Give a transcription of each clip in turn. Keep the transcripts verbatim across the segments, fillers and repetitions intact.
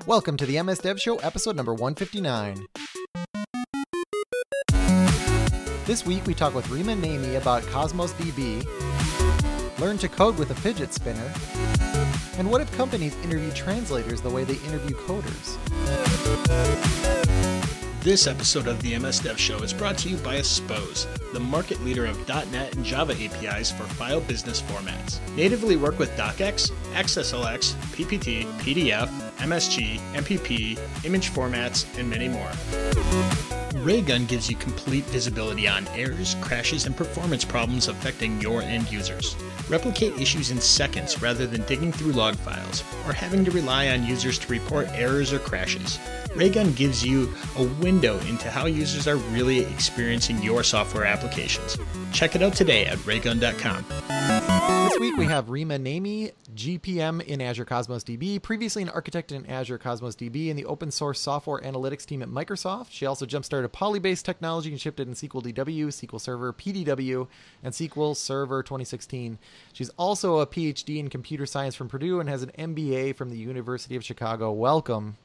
Welcome to the M S Dev Show, episode number one fifty-nine. This week we talk with Rima Naimi about Cosmos D B, learn to code with a fidget spinner, and what if companies interview translators the way they interview coders? This episode of the M S Dev Show is brought to you by Aspose, the market leader of dot net and Java A P Is for file business formats. Natively work with DocX, X S L X, P P T, P D F, M S G, M P P, image formats, and many more. Raygun gives you complete visibility on errors, crashes, and performance problems affecting your end users. Replicate issues in seconds rather than digging through log files or having to rely on users to report errors or crashes. Raygun gives you a window into how users are really experiencing your software applications. Check it out today at raygun dot com. This week we have Rima Naimi, G P M in Azure Cosmos D B, previously an architect in Azure Cosmos D B in the open source software analytics team at Microsoft. She also jump-started Polybase technology and shipped it in S Q L D W, S Q L Server, P D W, and S Q L Server twenty sixteen. She's also a P H D in computer science from Purdue and has an M B A from the University of Chicago. Welcome.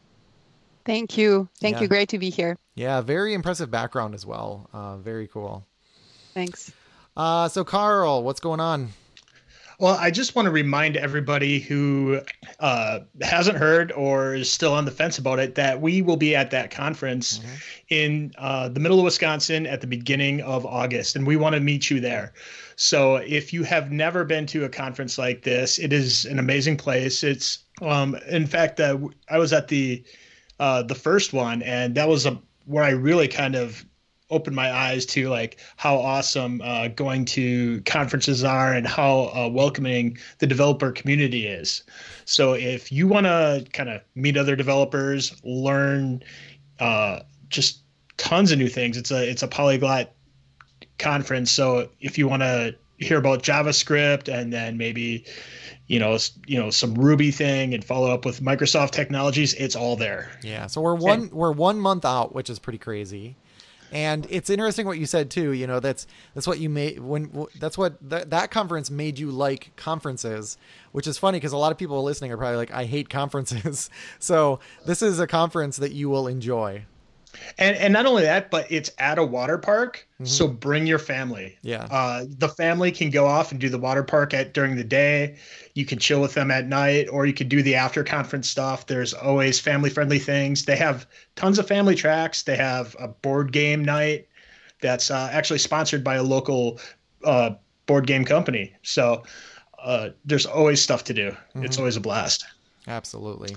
Thank you. Thank Yeah. you. Great to be here. Yeah, very impressive background as well. Uh, very cool. Thanks. Uh, so Carl, what's going on? Well, I just want to remind everybody who uh, hasn't heard or is still on the fence about it that we will be at that conference mm-hmm. in uh, the middle of Wisconsin at the beginning of August, and we want to meet you there. So if you have never been to a conference like this, it is an amazing place. It's, um, in fact, uh, I was at the uh, the first one, and that was a, where I really kind of opened my eyes to like how awesome uh, going to conferences are and how uh, welcoming the developer community is. So if you want to kind of meet other developers, learn uh, just tons of new things, it's a it's a polyglot conference. So if you want to hear about JavaScript and then maybe you know, you know, some Ruby thing and follow up with Microsoft technologies, it's all there. Yeah. So we're one and, we're one month out, which is pretty crazy. And it's interesting what you said too. You know, that's that's what you made when that's what that that conference made you like conferences, which is funny because a lot of people listening are probably like, I hate conferences. So this is a conference that you will enjoy. And and not only that, but it's at a water park. Mm-hmm. So bring your family. Yeah. Uh, the family can go off and do the water park at during the day. You can chill with them at night, or you can do the after conference stuff. There's always family friendly things. They have tons of family tracks. They have a board game night that's uh, actually sponsored by a local uh, board game company. So uh, there's always stuff to do. Mm-hmm. It's always a blast. Absolutely.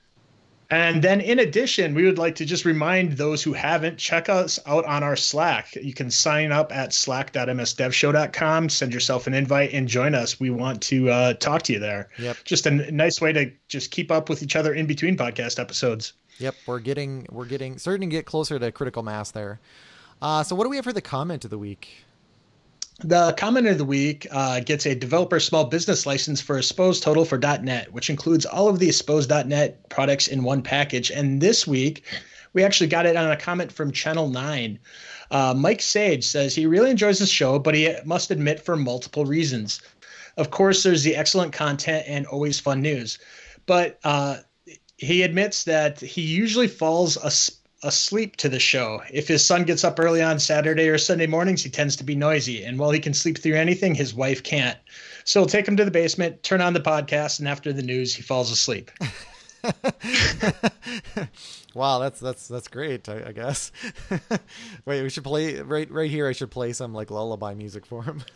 And then in addition, we would like to just remind those who haven't, check us out on our Slack. You can sign up at slack dot m s dev show dot com, send yourself an invite and join us. We want to uh, talk to you there. Yep. Just a n- nice way to just keep up with each other in between podcast episodes. Yep. We're getting, we're getting, starting to get closer to critical mass there. Uh, so what do we have for the comment of the week? The comment of the week uh, gets a developer small business license for Aspose Total for .NET, which includes all of the Aspose dot net products in one package. And this week, we actually got it on a comment from Channel nine. Uh, Mike Sage says he really enjoys the show, but he must admit for multiple reasons. Of course, there's the excellent content and always fun news. But uh, he admits that he usually falls asleep. asleep to the show. If his son gets up early on Saturday or Sunday mornings, he tends to be noisy. And while he can sleep through anything, his wife can't. So he'll take him to the basement, turn on the podcast, and after the news, he falls asleep. Wow, that's that's that's great, I, I guess. Wait, we should play right right here. I should play some like lullaby music for him.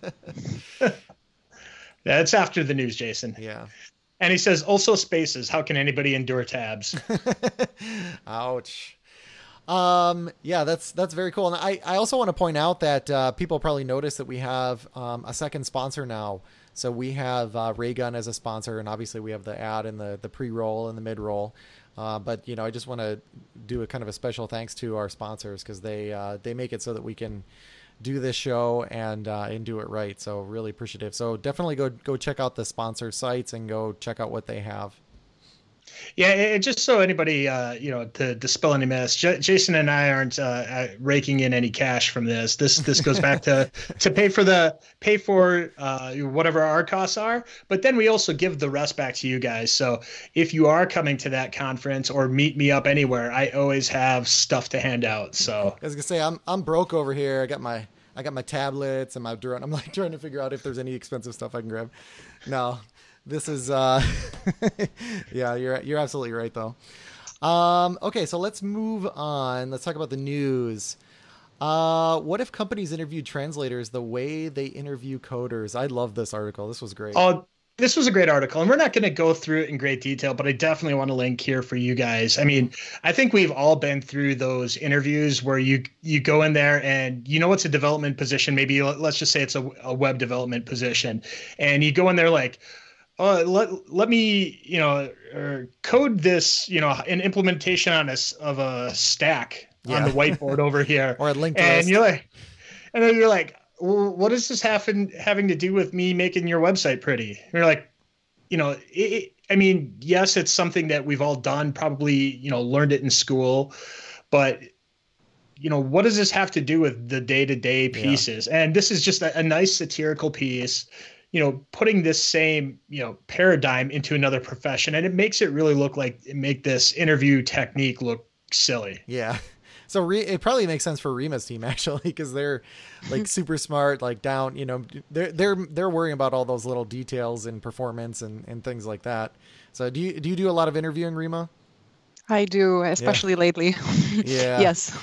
That's after the news, Jason. Yeah. And he says, also spaces. How can anybody endure tabs? Ouch. Um, yeah, that's, that's very cool. And I, I also want to point out that, uh, people probably noticed that we have, um, a second sponsor now. So we have, uh, Raygun as a sponsor, and obviously we have the ad and the, the pre-roll and the mid-roll. Uh, but you know, I just want to do a kind of a special thanks to our sponsors, cause they, uh, they make it so that we can do this show and, uh, and do it right. So really appreciative. So definitely go, go check out the sponsor sites and go check out what they have. Yeah, and just so anybody, uh, you know, to dispel any myths, J- Jason and I aren't uh, uh, raking in any cash from this. This this goes back to to pay for the pay for uh, whatever our costs are, but then we also give the rest back to you guys. So if you are coming to that conference or meet me up anywhere, I always have stuff to hand out. So I was gonna say I'm I'm broke over here. I got my I got my tablets and my drone. I'm like trying to figure out if there's any expensive stuff I can grab. No. This is, uh, yeah, you're you're absolutely right, though. Um, okay, so let's move on. Let's talk about the news. Uh, what if companies interviewed translators the way they interview coders? I love this article. This was great. Oh, this was a great article, and we're not going to go through it in great detail, but I definitely want to link here for you guys. I mean, I think we've all been through those interviews where you you go in there and you know it's a development position. Maybe let's just say it's a, a web development position, and you go in there like, Uh, let let me you know or code this you know an implementation on a of a stack yeah. on the whiteboard over here or a link and list. You're like and then you're like, well, what does this happen having to do with me making your website pretty? And you're like, you know it, it, I mean, yes, it's something that we've all done, probably you know learned it in school, but you know what does this have to do with the day-to-day pieces? Yeah. And this is just a, a nice satirical piece, you know, putting this same, you know, paradigm into another profession. And it makes it really look like, make this interview technique look silly. Yeah. So Re- it probably makes sense for Rima's team, actually, because they're like super smart, like down, you know, they're, they're, they're worrying about all those little details and performance and, and things like that. So do you, do you do a lot of interviewing, Rima? I do, especially yeah. lately. Yeah. Yes.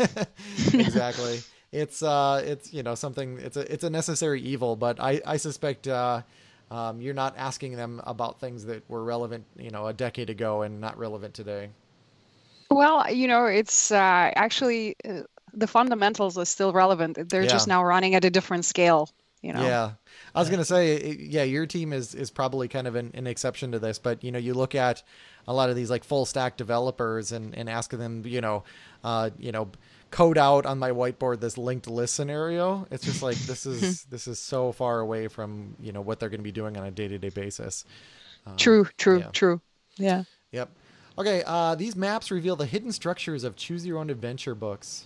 Exactly. It's uh, it's you know something. It's a it's a necessary evil, but I I suspect uh, um, you're not asking them about things that were relevant, you know, a decade ago and not relevant today. Well, you know, it's uh, actually uh, the fundamentals are still relevant. They're Yeah. just now running at a different scale. You know. Yeah, I was gonna say, it- yeah, your team is is probably kind of an, an exception to this, but you know, you look at a lot of these like full stack developers and and ask them, you know, uh, you know. code out on my whiteboard this linked list scenario. It's just like this is this is so far away from you know what they're going to be doing on a day-to-day basis. Um, true, true, yeah. true. Yeah. Yep. Okay. Uh, these maps reveal the hidden structures of Choose Your Own Adventure books.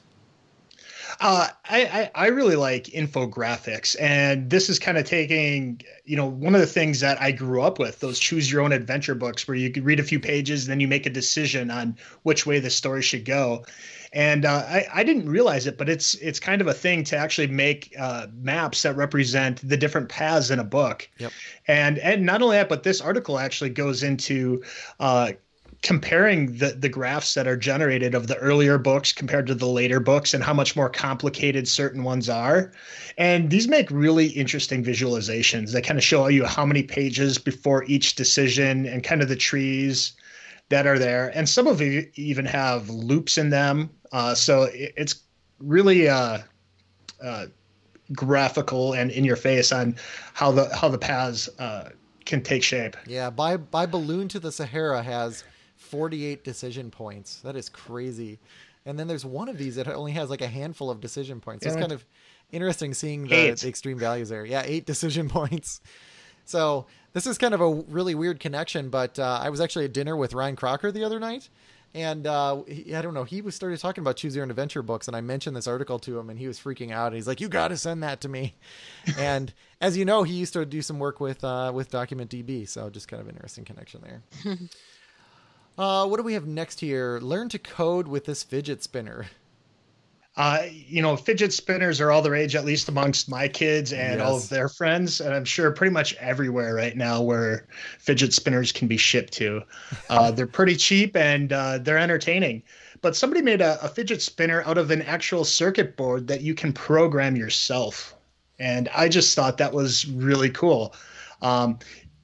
Uh, I, I I really like infographics, and this is kind of taking, you know, one of the things that I grew up with, those choose your own adventure books where you could read a few pages and then you make a decision on which way the story should go. And uh, I, I didn't realize it, but it's it's kind of a thing to actually make uh, maps that represent the different paths in a book. Yep. And and not only that, but this article actually goes into uh, comparing the, the graphs that are generated of the earlier books compared to the later books and how much more complicated certain ones are. And these make really interesting visualizations. They kind of show you how many pages before each decision and kind of the trees that are there. And some of you even have loops in them. Uh, so it, it's really uh, uh, graphical and in your face on how the how the paths uh, can take shape. Yeah, by by Balloon to the Sahara has forty-eight decision points. That is crazy. And then there's one of these that only has like a handful of decision points. So Yeah. it's kind of interesting seeing the, the extreme values there. Yeah, eight decision points. So this is kind of a really weird connection, but uh, I was actually at dinner with Ryan Crocker the other night. And uh, he, I don't know, he was started talking about Choose Your Own Adventure books, and I mentioned this article to him, and he was freaking out. And he's like, "You got to send that to me." And as you know, he used to do some work with uh, with DocumentDB, so just kind of an interesting connection there. uh, what do we have next here? Learn to code with this fidget spinner. Uh, you know, fidget spinners are all the rage, at least amongst my kids and all Yes. of their friends. And I'm sure pretty much everywhere right now where fidget spinners can be shipped to. Uh, they're pretty cheap and uh, they're entertaining. But somebody made a, a fidget spinner out of an actual circuit board that you can program yourself. And I just thought that was really cool. Um,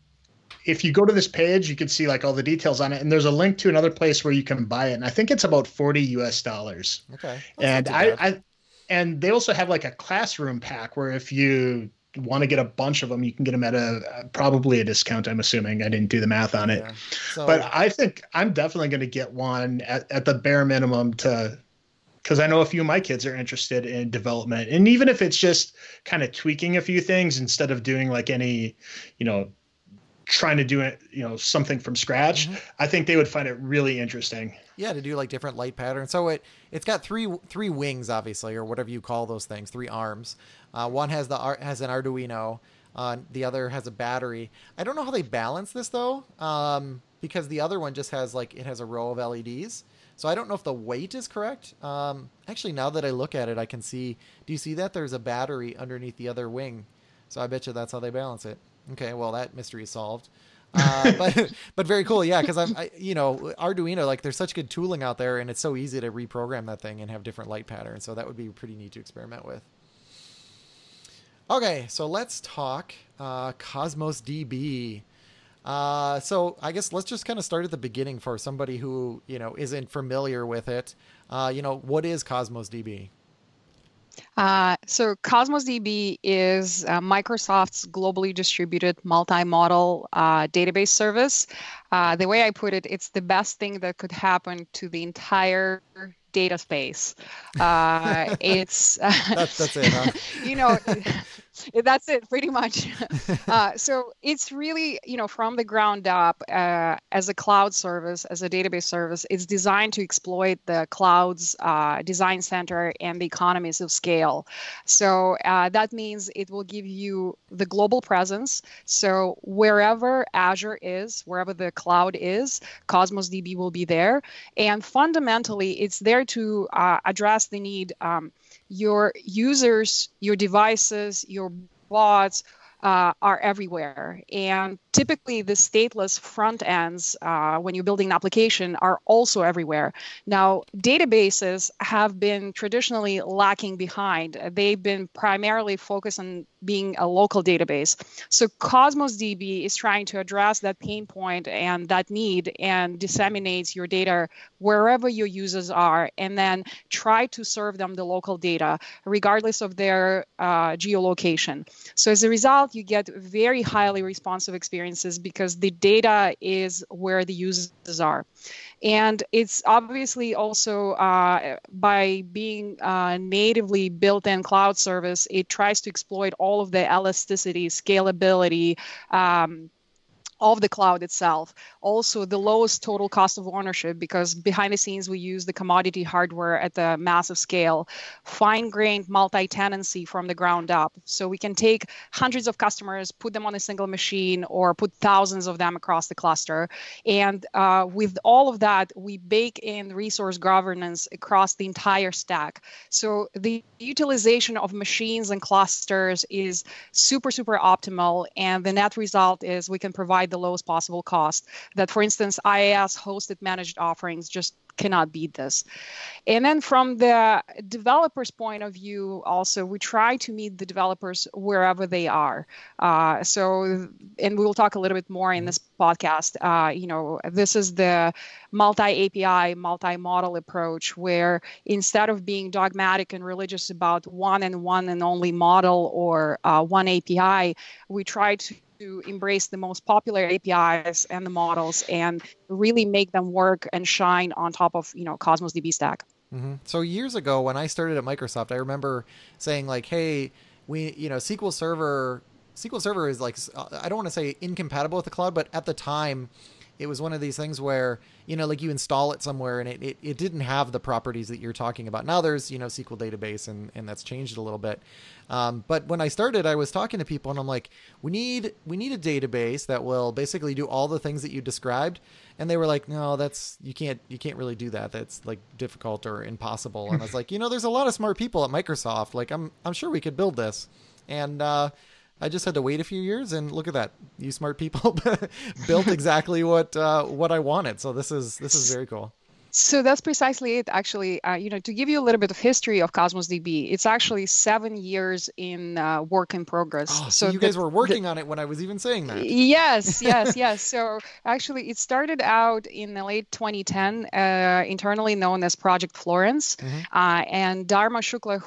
if you go to this page, you can see like all the details on it. And there's a link to another place where you can buy it. And I think it's about forty U S dollars. Okay. That's And not I, too bad. I, and they also have like a classroom pack where if you want to get a bunch of them, you can get them at a probably a discount. I'm assuming. I didn't do the math on it, Yeah. So, but I think I'm definitely going to get one at, at the bare minimum to, because I know a few of my kids are interested in development, and even if it's just kind of tweaking a few things instead of doing like any, you know, trying to do it, you know, something from scratch, mm-hmm. I think they would find it really interesting. Yeah, to do like different light patterns. So it it's got three three wings, obviously, or whatever you call those things, three arms. Uh, one has the has an Arduino. Uh, the other has a battery. I don't know how they balance this though, um, because the other one just has like it has a row of L E Ds. So I don't know if the weight is correct. Um, actually, now that I look at it, I can see. Do you see that there's a battery underneath the other wing? So I bet you that's how they balance it. Okay, well that mystery is solved. Uh, but but very cool, yeah. Because I'm, I, you know, Arduino, like there's such good tooling out there, and it's so easy to reprogram that thing and have different light patterns. So that would be pretty neat to experiment with. Okay, so let's talk uh, Cosmos D B. Uh, so I guess let's just kind of start at the beginning for somebody who, you know, isn't familiar with it. Uh, you know, what is Cosmos D B? Uh, so Cosmos D B is uh, Microsoft's globally distributed multi-model uh, database service. Uh, the way I put it, it's the best thing that could happen to the entire data space. Uh, it's uh, that's, that's it, huh? You know, that's it pretty much. Uh, so it's really, you know, from the ground up uh, as a cloud service, as a database service, it's designed to exploit the cloud's uh, design center and the economies of scale. So uh, that means it will give you the global presence. So wherever Azure is, wherever the cloud is, Cosmos D B will be there. And fundamentally, it's there to uh, address the need. Um, your users, your devices, your bots uh, are everywhere. And typically the stateless front ends, uh, when you're building an application, are also everywhere. Now, databases have been traditionally lacking behind. They've been primarily focused on being a local database. So Cosmos D B is trying to address that pain point and that need and disseminates your data wherever your users are, and then try to serve them the local data, regardless of their uh, geolocation. So as a result, you get very highly responsive experiences because the data is where the users are. And it's obviously also uh, by being uh, natively built-in cloud service, it tries to exploit all of the elasticity, scalability, um, of the cloud itself. Also, the lowest total cost of ownership, because behind the scenes, we use the commodity hardware at the massive scale, fine-grained multi-tenancy from the ground up. So we can take hundreds of customers, put them on a single machine, or put thousands of them across the cluster. And uh, with all of that, we bake in resource governance across the entire stack. So the utilization of machines and clusters is super, super optimal. And the net result is we can provide the lowest possible cost. That, for instance, I A S hosted managed offerings just cannot beat this. And then from the developer's point of view, also, we try to meet the developers wherever they are. Uh, so, and we will talk a little bit more in this podcast. Uh, you know, this is the multi-A P I, multi-model approach, where instead of being dogmatic and religious about one and one and only model or uh, one A P I, we try to to embrace the most popular A P Is and the models and really make them work and shine on top of, you know, Cosmos D B stack. Mm-hmm. So years ago when I started at Microsoft, I remember saying like, hey, we, you know, S Q L Server, S Q L Server is like, I don't want to say incompatible with the cloud, but at the time it was one of these things where, you know, like you install it somewhere and it, it, it didn't have the properties that you're talking about. Now there's, you know, S Q L database and, and that's changed a little bit. Um, but when I started, I was talking to people and I'm like, we need, we need a database that will basically do all the things that you described. And they were like, no, that's, you can't, you can't really do that. That's like difficult or impossible. And I was like, you know, there's a lot of smart people at Microsoft. Like I'm, I'm sure we could build this. And, uh, I just had to wait a few years and look at that. You smart people built exactly what, uh, what I wanted. So this is, this is very cool. So that's precisely it, actually. Uh, you know, to give you a little bit of history of Cosmos D B, it's actually seven years in uh, work in progress. Oh, so, so you the, guys were working the, on it when I was even saying that. Yes, yes, yes. So actually, it started out in the late twenty ten, uh, internally known as Project Florence, mm-hmm. uh, and Dharma Shukla, who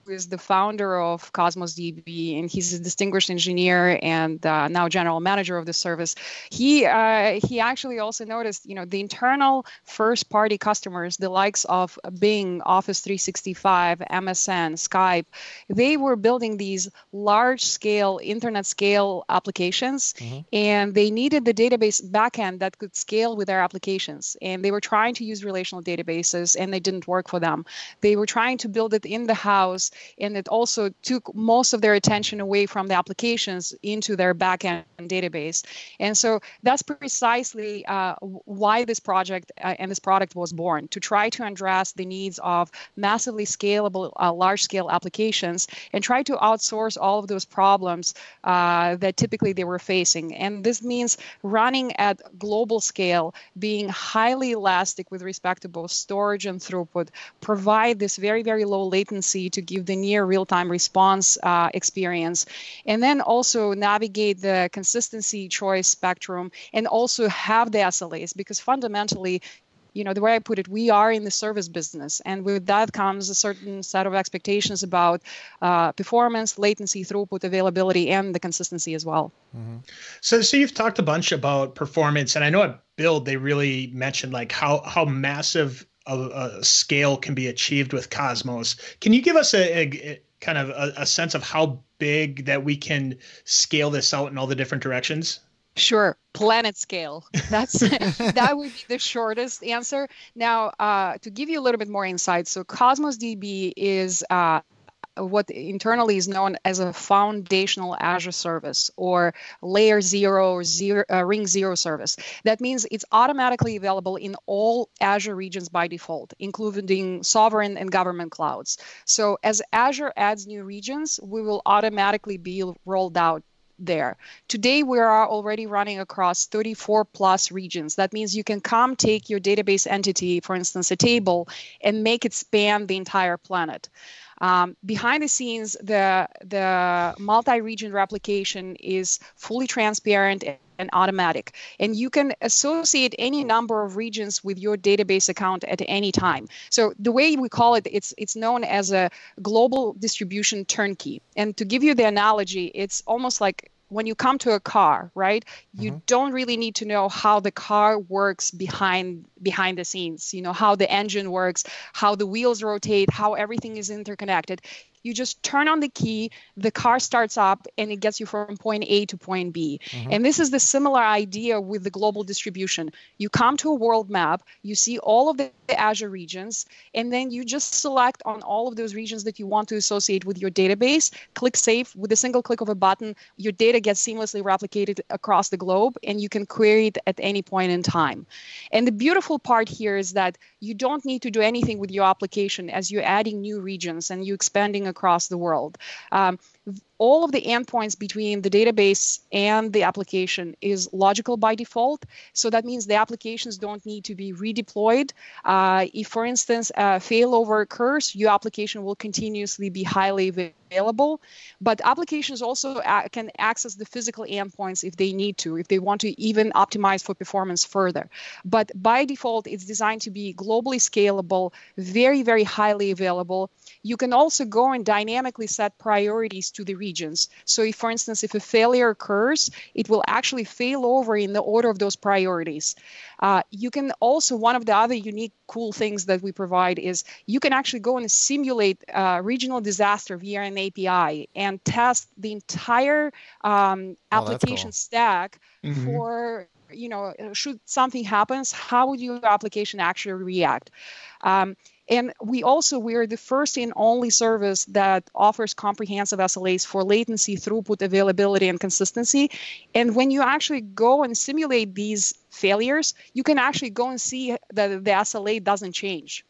is the founder of Cosmos D B, and he's a distinguished engineer and uh, now general manager of the service. He uh, he actually also noticed, you know, the internal first-party customers, the likes of Bing, Office three sixty-five, M S N, Skype, they were building these large-scale, internet-scale applications, mm-hmm. and they needed the database backend that could scale with their applications. And they were trying to use relational databases, and they didn't work for them. They were trying to build it in the house, and it also took most of their attention away from the applications into their backend database. And so that's precisely uh, why this project uh, and this product was born, to try to address the needs of massively scalable, uh, large-scale applications and try to outsource all of those problems uh, that typically they were facing. And this means running at global scale, being highly elastic with respect to both storage and throughput, provide this very, very low latency to give the near real-time response uh, experience, and then also navigate the consistency choice spectrum and also have the S L As, because fundamentally, you know, the way I put it, we are in the service business, and with that comes a certain set of expectations about uh, performance, latency, throughput, availability, and the consistency as well. Mm-hmm. So, so you've talked a bunch about performance, and I know at Build they really mentioned like how how massive a, a scale can be achieved with Cosmos. Can you give us a, a kind of a, a sense of how big that we can scale this out in all the different directions? Sure. Planet scale. That's that would be the shortest answer. Now, uh, to give you a little bit more insight, so Cosmos D B is uh, what internally is known as a foundational Azure service, or layer zero or zero, uh, ring zero service. That means it's automatically available in all Azure regions by default, including sovereign and government clouds. So as Azure adds new regions, we will automatically be rolled out there. Today, we are already running across thirty-four plus regions. That means you can come take your database entity, for instance, a table, and make it span the entire planet. Um, behind the scenes, the, the multi-region replication is fully transparent and automatic. And you can associate any number of regions with your database account at any time. So the way we call it, it's, it's known as a global distribution turnkey. And to give you the analogy, it's almost like when you come to a car, right? You mm-hmm. don't really need to know how the car works behind behind the scenes, you know, how the engine works, how the wheels rotate, how everything is interconnected. You just turn on the key, the car starts up, and it gets you from point A to point B. Mm-hmm. And this is the similar idea with the global distribution. You come to a world map, you see all of the Azure regions, and then you just select on all of those regions that you want to associate with your database, click Save. With a single click of a button, your data gets seamlessly replicated across the globe, and you can query it at any point in time. And the beautiful part here is that you don't need to do anything with your application as you're adding new regions and you're expanding across the world. Um, all of the endpoints between the database and the application is logical by default. So that means the applications don't need to be redeployed. Uh, if, for instance, a failover occurs, your application will continuously be highly available. But applications also a- can access the physical endpoints if they need to, if they want to even optimize for performance further. But by default, it's designed to be globally scalable, very, very highly available. You can also go and dynamically set priorities to the regions. So if, for instance, if a failure occurs, it will actually fail over in the order of those priorities. Uh, you can also, one of the other unique cool things that we provide is you can actually go and simulate uh, regional disaster via an A P I and test the entire um, application oh, cool. stack mm-hmm. for, you know, should something happens, how would your application actually react? Um, And we also, we're the first and only service that offers comprehensive S L As for latency, throughput, availability, and consistency. And when you actually go and simulate these failures, you can actually go and see that the S L A doesn't change.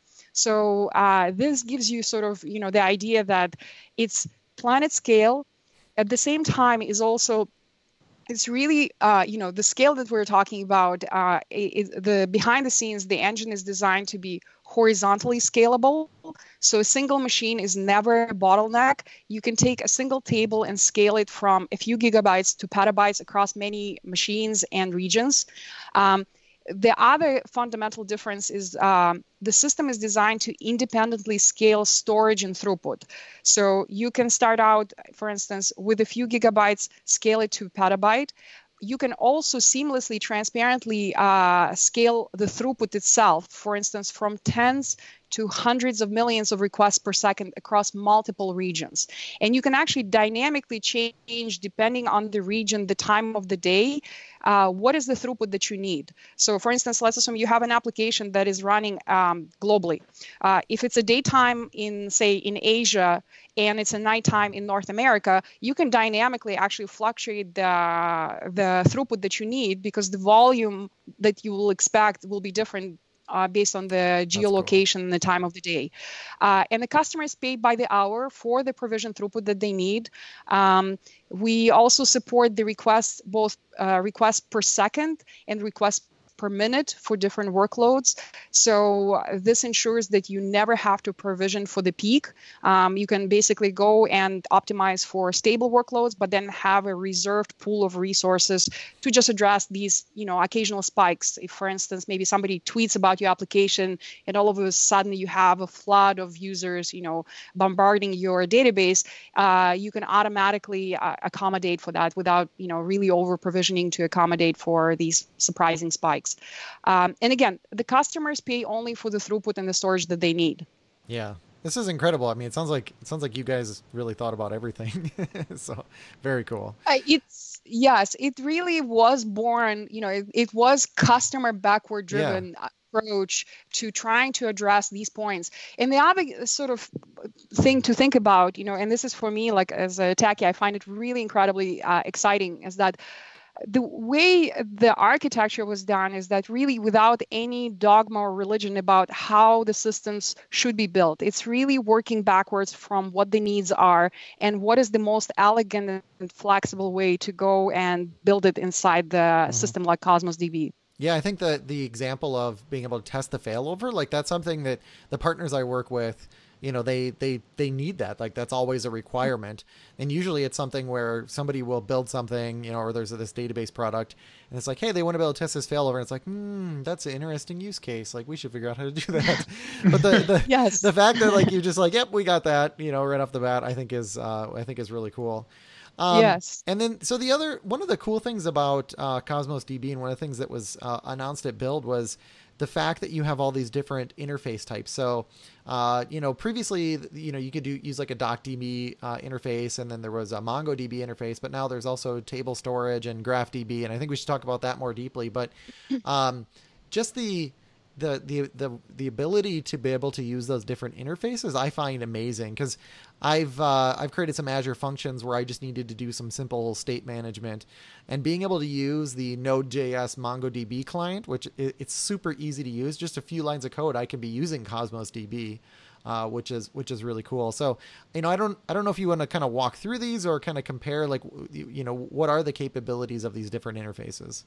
So uh, this gives you sort of, you know, the idea that it's planet scale. At the same time is also, it's really, uh, you know, the scale that we're talking about, uh, is the behind the scenes, the engine is designed to be horizontally scalable. So a single machine is never a bottleneck. You can take a single table and scale it from a few gigabytes to petabytes across many machines and regions. Um, the other fundamental difference is um, the system is designed to independently scale storage and throughput. So you can start out, for instance, with a few gigabytes, scale it to petabyte. You can also seamlessly, transparently uh, scale the throughput itself, for instance, from tens to hundreds of millions of requests per second across multiple regions. And you can actually dynamically change, depending on the region, the time of the day, uh, what is the throughput that you need. So for instance, let's assume you have an application that is running um, globally. Uh, if it's a daytime in, say, in Asia, and it's a nighttime in North America, you can dynamically actually fluctuate the, the throughput that you need, because the volume that you will expect will be different Uh, based on the geolocation and the time of the day. Uh, and the customers pay by the hour for the provision throughput that they need. Um, we also support the requests, both uh, requests per second and requests per minute for different workloads. So uh, this ensures that you never have to provision for the peak. Um, you can basically go and optimize for stable workloads, but then have a reserved pool of resources to just address these, you know, occasional spikes. If, for instance, maybe somebody tweets about your application and all of a sudden you have a flood of users, you know, bombarding your database, uh, you can automatically uh, accommodate for that without, you know, really over provisioning to accommodate for these surprising spikes. Um, and again, the customers pay only for the throughput and the storage that they need. Yeah, this is incredible. I mean, it sounds like it sounds like you guys really thought about everything. So very cool. Uh, it's yes, it really was born. You know, it, it was customer backward driven. Yeah. Approach to trying to address these points. And the other sort of thing to think about, you know, and this is for me, like as a techie, I find it really incredibly uh, exciting, is that the way the architecture was done is that really without any dogma or religion about how the systems should be built. It's really working backwards from what the needs are and what is the most elegant and flexible way to go and build it inside the mm-hmm. system like Cosmos D B. Yeah, I think that the example of being able to test the failover, like that's something that the partners I work with, you know, they, they, they need that. Like that's always a requirement. And usually it's something where somebody will build something, you know, or there's this database product and it's like, hey, they want to be able to test this failover. And it's like, hmm, that's an interesting use case. Like we should figure out how to do that. But the, the, yes. the fact that like, you're just like, yep, we got that, you know, right off the bat, I think is, uh, I think is really cool. Um, yes. And then, so the other, one of the cool things about uh, Cosmos D B and one of the things that was uh, announced at Build was the fact that you have all these different interface types. So, uh, you know, previously, you know, you could do use like a DocDB uh, interface, and then there was a MongoDB interface, but now there's also table storage and GraphDB. And I think we should talk about that more deeply, but um, just the, the, the, the, the ability to be able to use those different interfaces, I find amazing, because I've, uh, I've created some Azure functions where I just needed to do some simple state management, and being able to use the Node.js MongoDB client, which it, it's super easy to use, just a few lines of code, I can be using Cosmos D B, uh, which is, which is really cool. So, you know, I don't, I don't know if you want to kind of walk through these or kind of compare, like, you know, what are the capabilities of these different interfaces?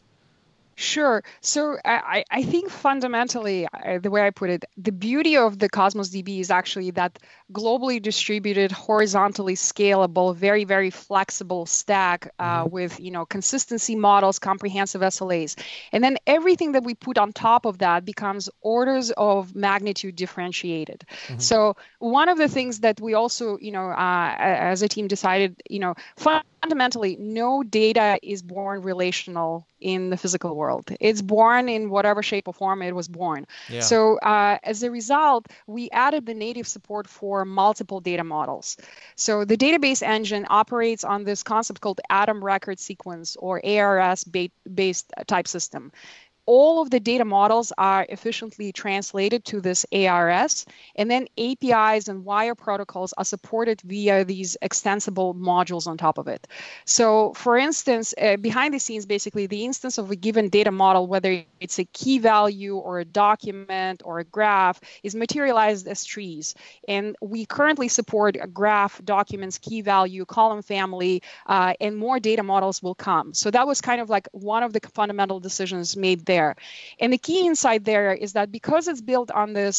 Sure. So I, I think fundamentally, uh, the way I put it, the beauty of the Cosmos D B is actually that globally distributed, horizontally scalable, very, very flexible stack uh, mm-hmm. with, you know, consistency models, comprehensive S L As. And then everything that we put on top of that becomes orders of magnitude differentiated. Mm-hmm. So one of the things that we also, you know, uh, as a team decided, you know, fundamentally, no data is born relational in the physical world. It's born in whatever shape or form it was born. Yeah. So uh, as a result, we added the native support for multiple data models. So the database engine operates on this concept called Atom Record Sequence, or A R S-based type system. All of the data models are efficiently translated to this A R S, and then A P Is and wire protocols are supported via these extensible modules on top of it. So for instance, uh, behind the scenes, basically the instance of a given data model, whether it's a key value or a document or a graph, is materialized as trees. And we currently support a graph, documents, key value, column family, uh, and more data models will come. So that was kind of like one of the fundamental decisions made there. And the key insight there is that because it's built on this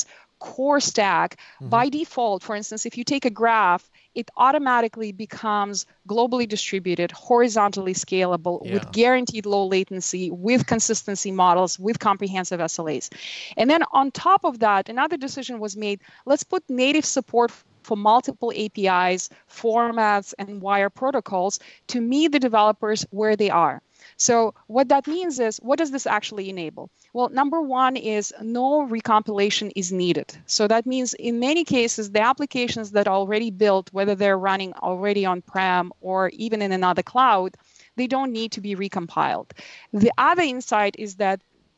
core stack, mm-hmm. by default, for instance, if you take a graph, it automatically becomes globally distributed, horizontally scalable, yeah. with guaranteed low latency, with consistency models, with comprehensive S L As. And then on top of that, another decision was made, let's put native support for multiple A P Is, formats, and wire protocols to meet the developers where they are. So what that means is, what does this actually enable? Well, number one is no recompilation is needed. So that means in many cases, the applications that are already built, whether they're running already on-prem or even in another cloud, they don't need to be recompiled. The other insight is that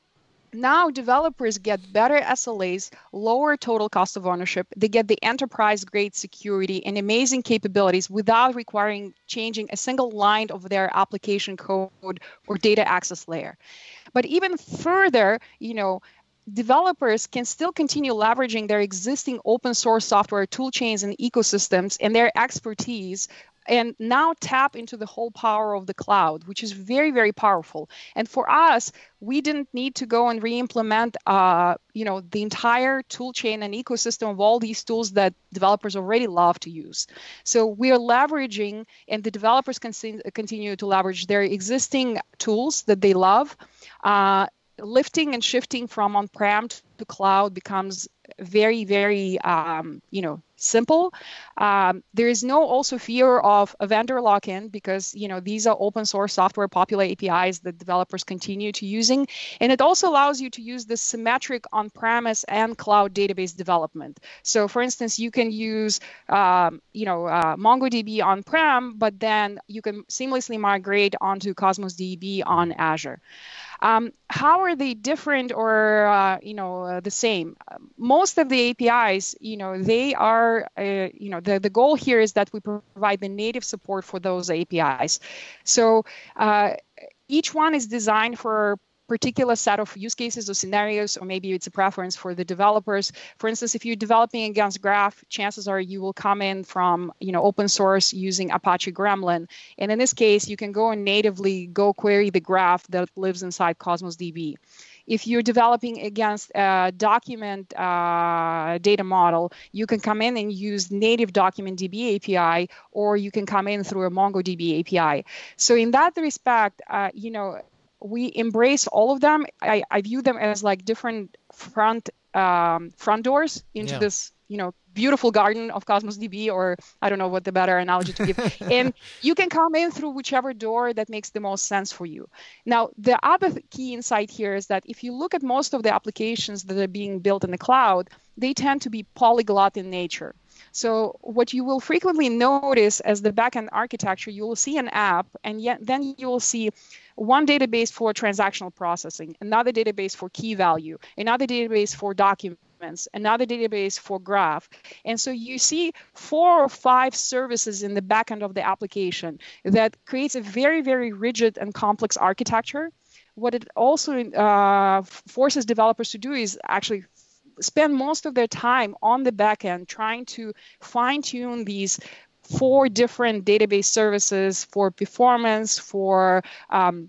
now developers get better S L As, lower total cost of ownership. They get the enterprise-grade security and amazing capabilities without requiring changing a single line of their application code or data access layer. But even further, you know, developers can still continue leveraging their existing open source software toolchains and ecosystems and their expertise, and now tap into the whole power of the cloud, which is very, very powerful. And for us, we didn't need to go and re-implement, uh, you know, the entire tool chain and ecosystem of all these tools that developers already love to use. So we are leveraging, and the developers can continue to leverage their existing tools that they love. Uh, lifting and shifting from on-prem to cloud becomes very, very, um, you know, simple. Um, there is no also fear of a vendor lock-in because, you know, these are open source software, popular A P Is that developers continue to using. And it also allows you to use the symmetric on-premise and cloud database development. So for instance, you can use, um, you know, uh, MongoDB on-prem, but then you can seamlessly migrate onto Cosmos D B on Azure. Um, how are they different or, uh, you know, uh, the same? Most of the A P Is, you know, they are, uh, you know, the, the goal here is that we provide the native support for those A P Is. So uh, each one is designed for particular set of use cases or scenarios, or maybe it's a preference for the developers. For instance, if you're developing against Graph, chances are you will come in from, you know, open source using Apache Gremlin. And in this case, you can go and natively go query the graph that lives inside Cosmos D B. If you're developing against a document uh, data model, you can come in and use native document D B A P I, or you can come in through a MongoDB A P I. So in that respect, uh, you know, we embrace all of them. I, I view them as like different front um, front doors into yeah. this, you know, beautiful garden of Cosmos D B, or I don't know what the better analogy to give. And you can come in through whichever door that makes the most sense for you. Now, the other key insight here is that if you look at most of the applications that are being built in the cloud, they tend to be polyglot in nature. So what you will frequently notice as the backend architecture, you will see an app, and yet then you will see one database for transactional processing, another database for key value, another database for documents, another database for graph. And so you see four or five services in the backend of the application that creates a very, very rigid and complex architecture. What it also uh, forces developers to do is actually spend most of their time on the back end trying to fine-tune these four different database services for performance, for um,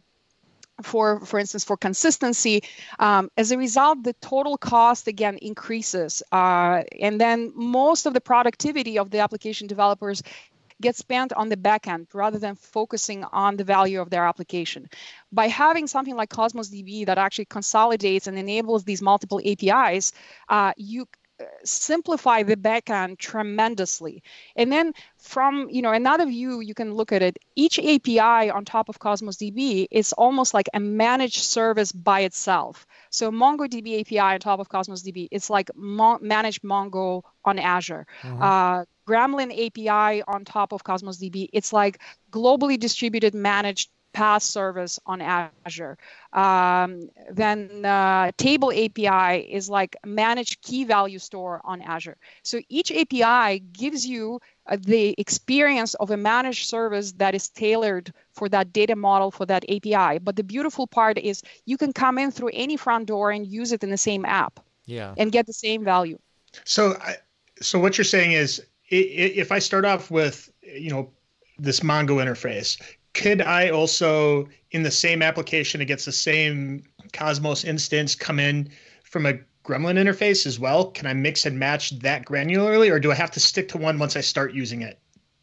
for for instance, for consistency. Um, as a result, the total cost again increases, uh, and then most of the productivity of the application developers get spent on the back end rather than focusing on the value of their application. By having something like Cosmos D B that actually consolidates and enables these multiple A P Is, uh, you simplify the backend tremendously. And then from, you know, another view, you can look at it. Each A P I on top of Cosmos D B is almost like a managed service by itself. So MongoDB A P I on top of Cosmos D B, it's like mo- managed Mongo on Azure. Mm-hmm. Uh, Gremlin A P I on top of Cosmos D B, it's like globally distributed managed PaaS service on Azure. Um, then uh, Table A P I is like managed key value store on Azure. So each A P I gives you uh, the experience of a managed service that is tailored for that data model for that A P I. But the beautiful part is you can come in through any front door and use it in the same app, yeah, and get the same value. So, I, so what you're saying is, if I start off with, you know, this Mongo interface, could I also, in the same application against the same Cosmos instance, come in from a Gremlin interface as well? Can I mix and match that granularly, or do I have to stick to one once I start using it?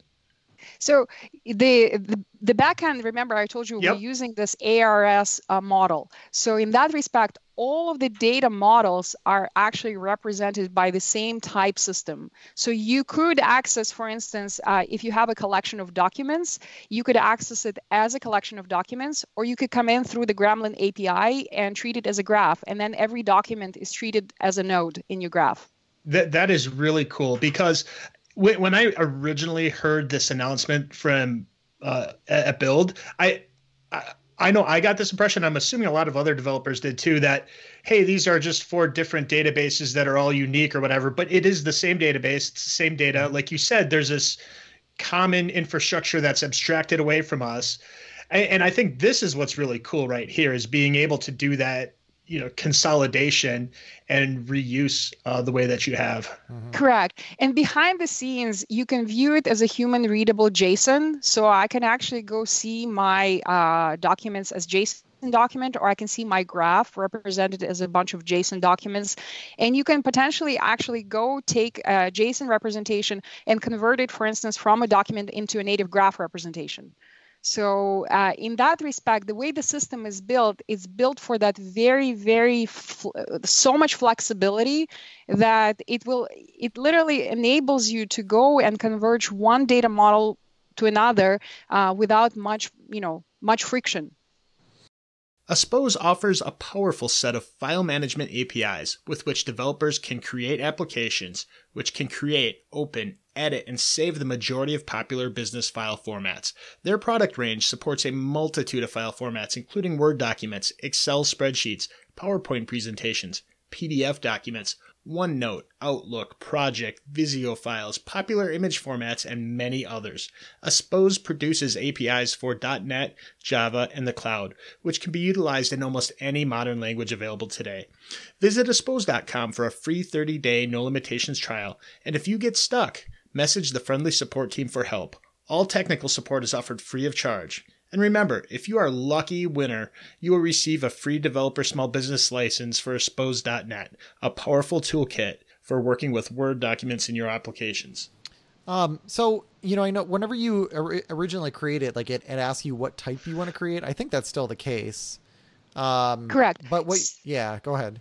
So the, the the backend, remember I told you Yep. we're using this A R S uh, model. So in that respect, all of the data models are actually represented by the same type system. So you could access, for instance, uh, if you have a collection of documents, you could access it as a collection of documents, or you could come in through the Gremlin A P I and treat it as a graph. And then every document is treated as a node in your graph. That That is really cool, because when I originally heard this announcement from uh, at Build, I, I I know I got this impression. I'm assuming a lot of other developers did too. That hey, these are just four different databases that are all unique or whatever. But it is the same database, it's the same data. Like you said, there's this common infrastructure that's abstracted away from us, and, and I think this is what's really cool right here, is being able to do that, you know, consolidation and reuse uh, the way that you have. Mm-hmm. Correct. And behind the scenes, you can view it as a human readable JSON. So I can actually go see my uh, documents as JSON document, or I can see my graph represented as a bunch of JSON documents. And you can potentially actually go take a JSON representation and convert it, for instance, from a document into a native graph representation. So uh, in that respect, the way the system is built, it's built for that very, very, so much flexibility that it will, it literally enables you to go and converge one data model to another uh, without much, you know, much friction. Aspose offers a powerful set of file management A P Is with which developers can create applications which can create, open, edit, and save the majority of popular business file formats. Their product range supports a multitude of file formats, including Word documents, Excel spreadsheets, PowerPoint presentations, P D F documents, OneNote, Outlook, Project, Visio files, popular image formats, and many others. Aspose produces A P Is for dot net, Java, and the cloud, which can be utilized in almost any modern language available today. Visit aspose dot com for a free thirty day no limitations trial, and if you get stuck, message the friendly support team for help. All technical support is offered free of charge. And remember, if you are a lucky winner, you will receive a free developer small business license for aspose dot net, a powerful toolkit for working with Word documents in your applications. Um, so, you know, I know whenever you or- originally created, like it, it asks you what type you want to create. I think that's still the case. Um, Correct. But what, yeah, go ahead.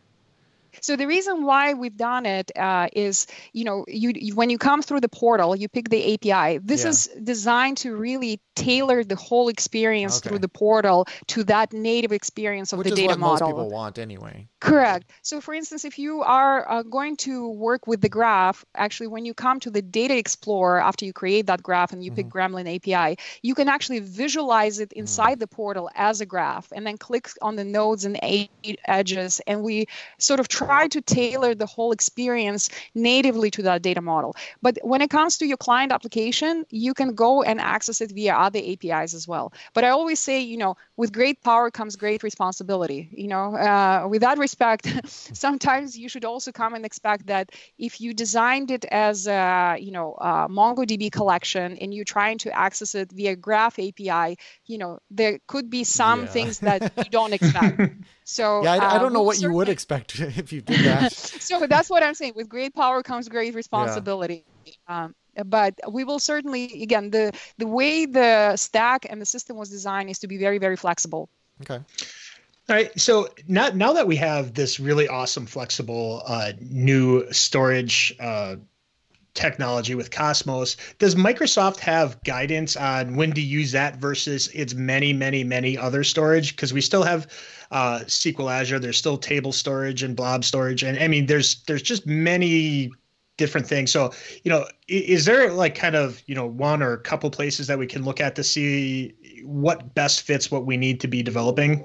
So the reason why we've done it uh, is, you know, you, you when you come through the portal, you pick the A P I. This Yeah. is designed to really tailor the whole experience Okay. through the portal to that native experience of Which the is data what model. most people want anyway. Correct. So for instance, if you are uh, going to work with the graph, actually, when you come to the Data Explorer after you create that graph and you pick Gremlin A P I, you can actually visualize it inside the portal as a graph and then click on the nodes and ed- edges. And we sort of try to tailor the whole experience natively to that data model. But when it comes to your client application, you can go and access it via other A P Is as well. But I always say, you know, with great power comes great responsibility. You know, uh, with that respect, sometimes you should also come and expect that if you designed it as a, you know, a MongoDB collection and you're trying to access it via Graph A P I, you know, there could be some Yeah. things that you don't expect. So Yeah, I, I uh, don't know we'll what you would certainly- expect if you did that. So that's what I'm saying. With great power comes great responsibility. Um, but we will certainly, again, the the way the stack and the system was designed is to be very, very flexible. Okay. All right. So now, now that we have this really awesome, flexible, uh, new storage uh, technology with Cosmos, does Microsoft have guidance on when to use that versus its many, many, many other storage? Because we still have uh, S Q L Azure. There's still table storage and blob storage, and I mean, there's there's just many different things. So, you know, is there like kind of, you know, one or a couple places that we can look at to see what best fits what we need to be developing?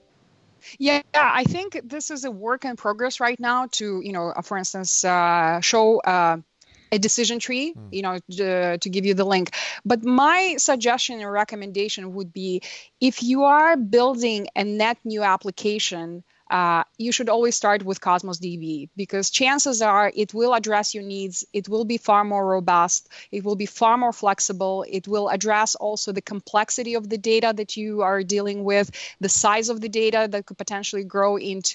Yeah, I think this is a work in progress right now to, you know, uh, for instance, uh, show uh, a decision tree, you know, to, to give you the link. But my suggestion or recommendation would be if you are building a net new application, uh, you should always start with Cosmos D B because chances are it will address your needs. It will be far more robust. It will be far more flexible. It will address also the complexity of the data that you are dealing with, the size of the data that could potentially grow into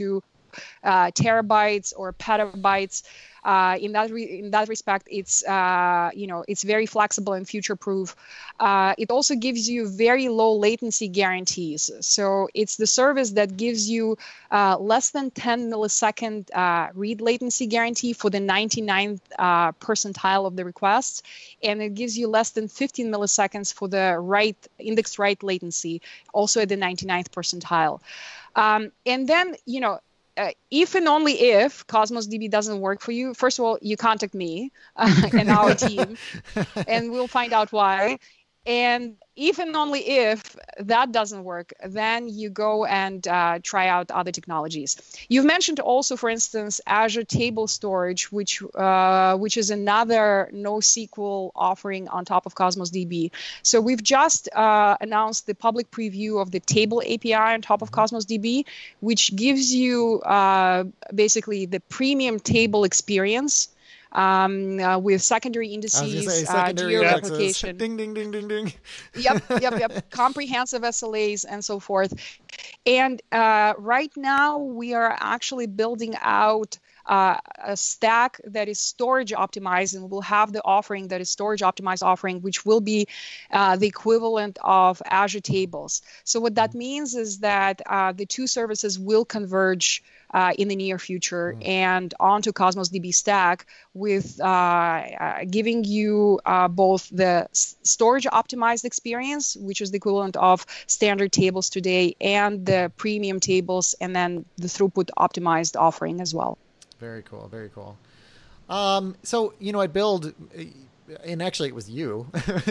uh, terabytes or petabytes. Uh, in that re- in that respect, it's uh, you know it's very flexible and future-proof. Uh, it also gives you very low latency guarantees. So it's the service that gives you uh, less than ten millisecond uh, read latency guarantee for the ninety-ninth uh, percentile of the requests, and it gives you less than fifteen milliseconds for the write index write latency, also at the ninety-ninth percentile. Um, and then you know. Uh, if and only if Cosmos D B doesn't work for you, first of all, you contact me uh, and our team, and we'll find out why. And if and only if that doesn't work, then you go and uh, try out other technologies. You've mentioned also, for instance, Azure Table Storage, which uh, which is another NoSQL offering on top of Cosmos D B. So we've just uh, announced the public preview of the Table A P I on top of Cosmos D B, which gives you uh, basically the premium table experience. Um, uh, with secondary indices, say, secondary uh, geo-replication. Ding, ding, ding, ding, ding. Yep, yep, yep. Comprehensive S L As and so forth. And uh, right now we are actually building out uh, a stack that is storage optimized, and we'll have the offering that is storage optimized offering, which will be uh, the equivalent of Azure Tables. So what that means is that uh, the two services will converge Uh, in the near future mm. and onto Cosmos D B Stack with uh, uh, giving you uh, both the s- storage optimized experience, which is the equivalent of standard tables today, and the premium tables, and then the throughput optimized offering as well. Very cool. Very cool. Um, so, you know, at Build, and actually it was you,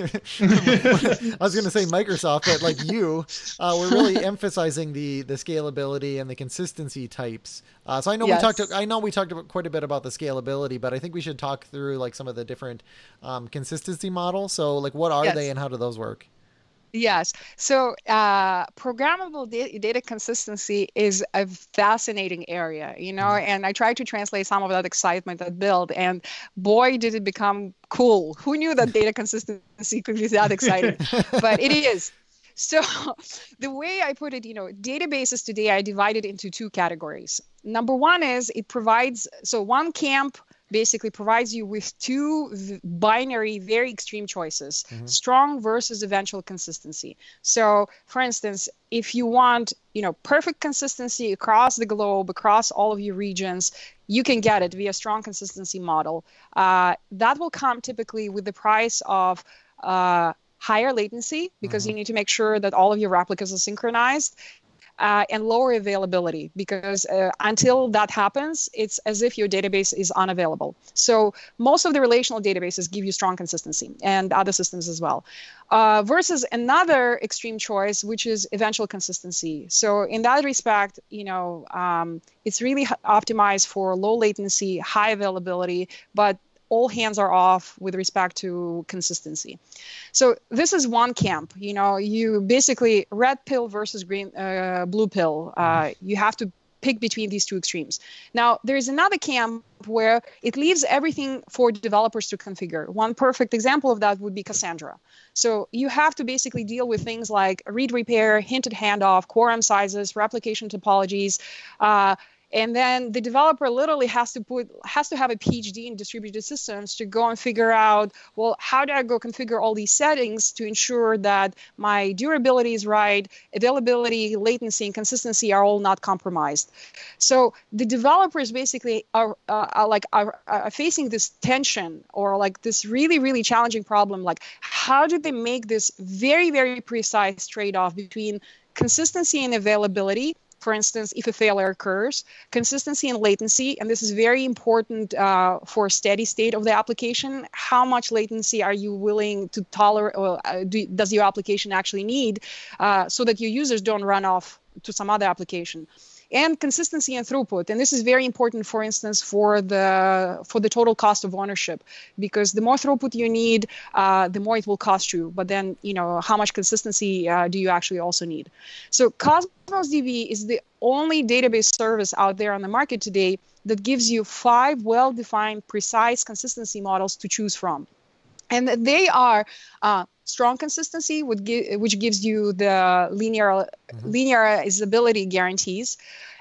I was going to say Microsoft, but like you, uh, we're really emphasizing the, the scalability and the consistency types. Uh, so I know yes. we talked, I know we talked about quite a bit about the scalability, but I think we should talk through like some of the different um, consistency models. So like, what are yes. they and how do those work? Yes. So uh, programmable da- data consistency is a fascinating area, you know, mm-hmm. and I tried to translate some of that excitement at Build, and boy, did it become cool. Who knew that data consistency could be that exciting? But it is. So the way I put it, you know, databases today, I divided into two categories. Number one is it provides, so one camp basically provides you with two v- binary, very extreme choices, mm-hmm. strong versus eventual consistency. So, for instance, if you want, you know, perfect consistency across the globe, across all of your regions, you can get it via strong consistency model. Uh, that will come typically with the price of uh, higher latency, because mm-hmm. you need to make sure that all of your replicas are synchronized. Uh, and lower availability, because uh, until that happens, it's as if your database is unavailable. So most of the relational databases give you strong consistency, and other systems as well. Uh, versus another extreme choice, which is eventual consistency. So in that respect, you know, um, it's really optimized for low latency, high availability, but all hands are off with respect to consistency. So this is one camp. You know, you basically red pill versus green, uh, blue pill. Uh, you have to pick between these two extremes. Now, there is another camp where it leaves everything for developers to configure. One perfect example of that would be Cassandra. So you have to basically deal with things like read repair, hinted handoff, quorum sizes, replication topologies, uh, and then the developer literally has to put has to have a PhD in distributed systems to go and figure out, well, how do I go configure all these settings to ensure that my durability is right, availability, latency, and consistency are all not compromised. So the developers basically are, uh, are like are, are facing this tension, or like this really, really challenging problem. Like, how do they make this very, very precise trade-off between consistency and availability? For instance, if a failure occurs, consistency and latency, and this is very important uh, for a steady state of the application. How much latency are you willing to tolerate, or uh, do, does your application actually need, uh, so that your users don't run off to some other application? And consistency and throughput. And this is very important, for instance, for the for the total cost of ownership, because the more throughput you need, uh, the more it will cost you. But then, you know, how much consistency uh, do you actually also need? So Cosmos D B is the only database service out there on the market today that gives you five well-defined, precise consistency models to choose from. And they are uh, strong consistency, would give, which gives you the linear mm-hmm. linearizability guarantees.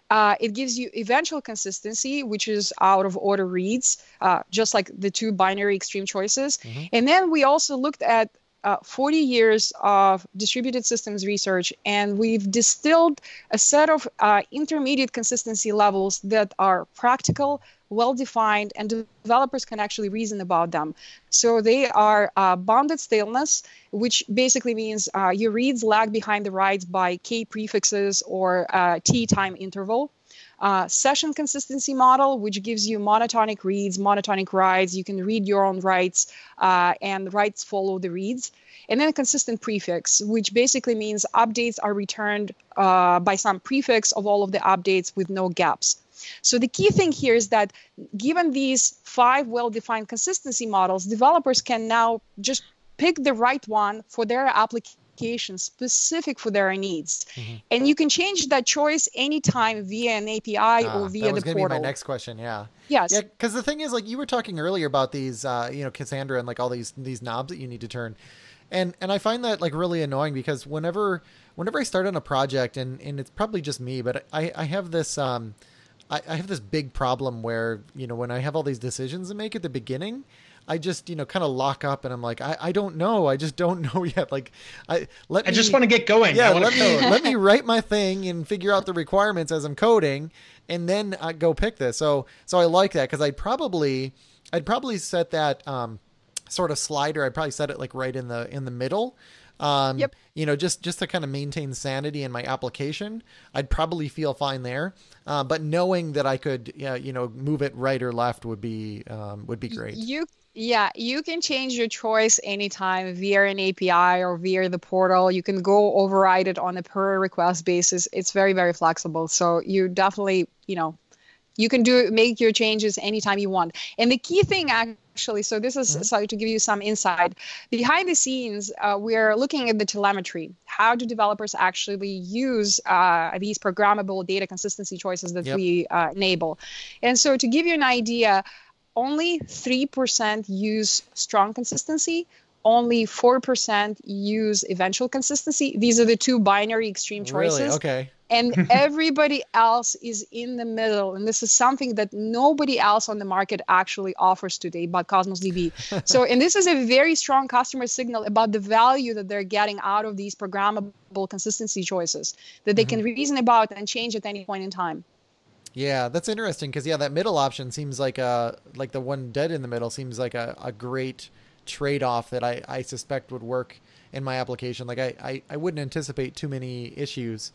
Uh, it gives you eventual consistency, which is out of order reads, uh, just like the two binary extreme choices. Mm-hmm. And then we also looked at uh, forty years of distributed systems research, and we've distilled a set of uh, intermediate consistency levels that are practical, well-defined, and developers can actually reason about them. So they are uh, bounded staleness, which basically means uh, your reads lag behind the writes by k prefixes or uh, t time interval. Uh, session consistency model, which gives you monotonic reads, monotonic writes. You can read your own writes, uh, and writes follow the reads. And then a consistent prefix, which basically means updates are returned uh, by some prefix of all of the updates with no gaps. So the key thing here is that given these five well-defined consistency models, developers can now just pick the right one for their application specific for their needs. Mm-hmm. And you can change that choice anytime via an A P I ah, or via the portal. That was going to be my next question, yeah. Yes. Yeah, because the thing is, like you were talking earlier about these, uh, you know, Cassandra and like all these these knobs that you need to turn. And and I find that like really annoying because whenever whenever I start on a project, and, and it's probably just me, but I, I have this... Um, I, I have this big problem where, you know, when I have all these decisions to make at the beginning, I just, you know, kind of lock up and I'm like, I, I don't know. I just don't know yet. Like, I let I me, just want to get going. Yeah, let me let me write my thing and figure out the requirements as I'm coding, and then I go pick this. So so I like that because I'd probably I'd probably set that um, sort of slider. I'd probably set it like right in the in the middle. Um, yep. You know, just, just to kind of maintain sanity in my application, I'd probably feel fine there. Uh, but knowing that I could, uh, you know, move it right or left would be, um, would be great. You, yeah, you can change your choice anytime via an A P I or via the portal. You can go override it on a per request basis. It's very, very flexible. So you definitely, you know, you can do make your changes anytime you want. And the key thing actually, so this is mm-hmm. so to give you some insight, behind the scenes, uh, we're looking at the telemetry. How do developers actually use uh, these programmable data consistency choices that yep. we uh, enable? And so to give you an idea, only three percent use strong consistency. Only four percent use eventual consistency. These are the two binary extreme choices. Really? Okay. And everybody else is in the middle. And this is something that nobody else on the market actually offers today but Cosmos D B. So, and this is a very strong customer signal about the value that they're getting out of these programmable consistency choices that they mm-hmm. can reason about and change at any point in time. Yeah, that's interesting because, yeah, that middle option seems like a, like the one dead in the middle seems like a, a great trade-off that I, I suspect would work in my application. Like I, I, I wouldn't anticipate too many issues.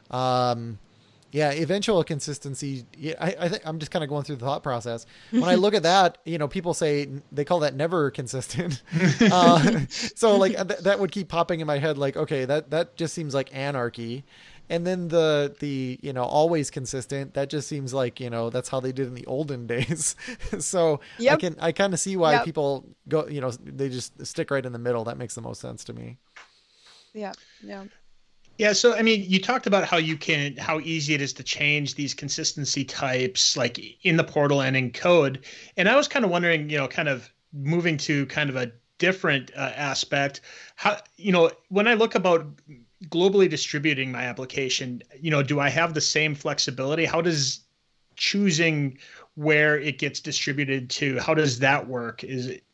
Um, yeah, eventual consistency. Yeah, I, I think I'm just kind of going through the thought process. When I look at that, you know, people say they call that never consistent. uh, so like th- that would keep popping in my head. Like, okay, that, that just seems like anarchy. And then the, the, you know, always consistent, that just seems like, you know, that's how they did in the olden days. So yep. I can, I kind of see why yep. people go, you know, they just stick right in the middle. That makes the most sense to me. Yeah. Yeah. Yeah. So, I mean, you talked about how you can, how easy it is to change these consistency types, like in the portal and in code. And I was kind of wondering, you know, kind of moving to kind of a different uh, aspect, how, you know, when I look about globally distributing my application, you know, do I have the same flexibility? How does choosing where it gets distributed to, how does that work? Is it?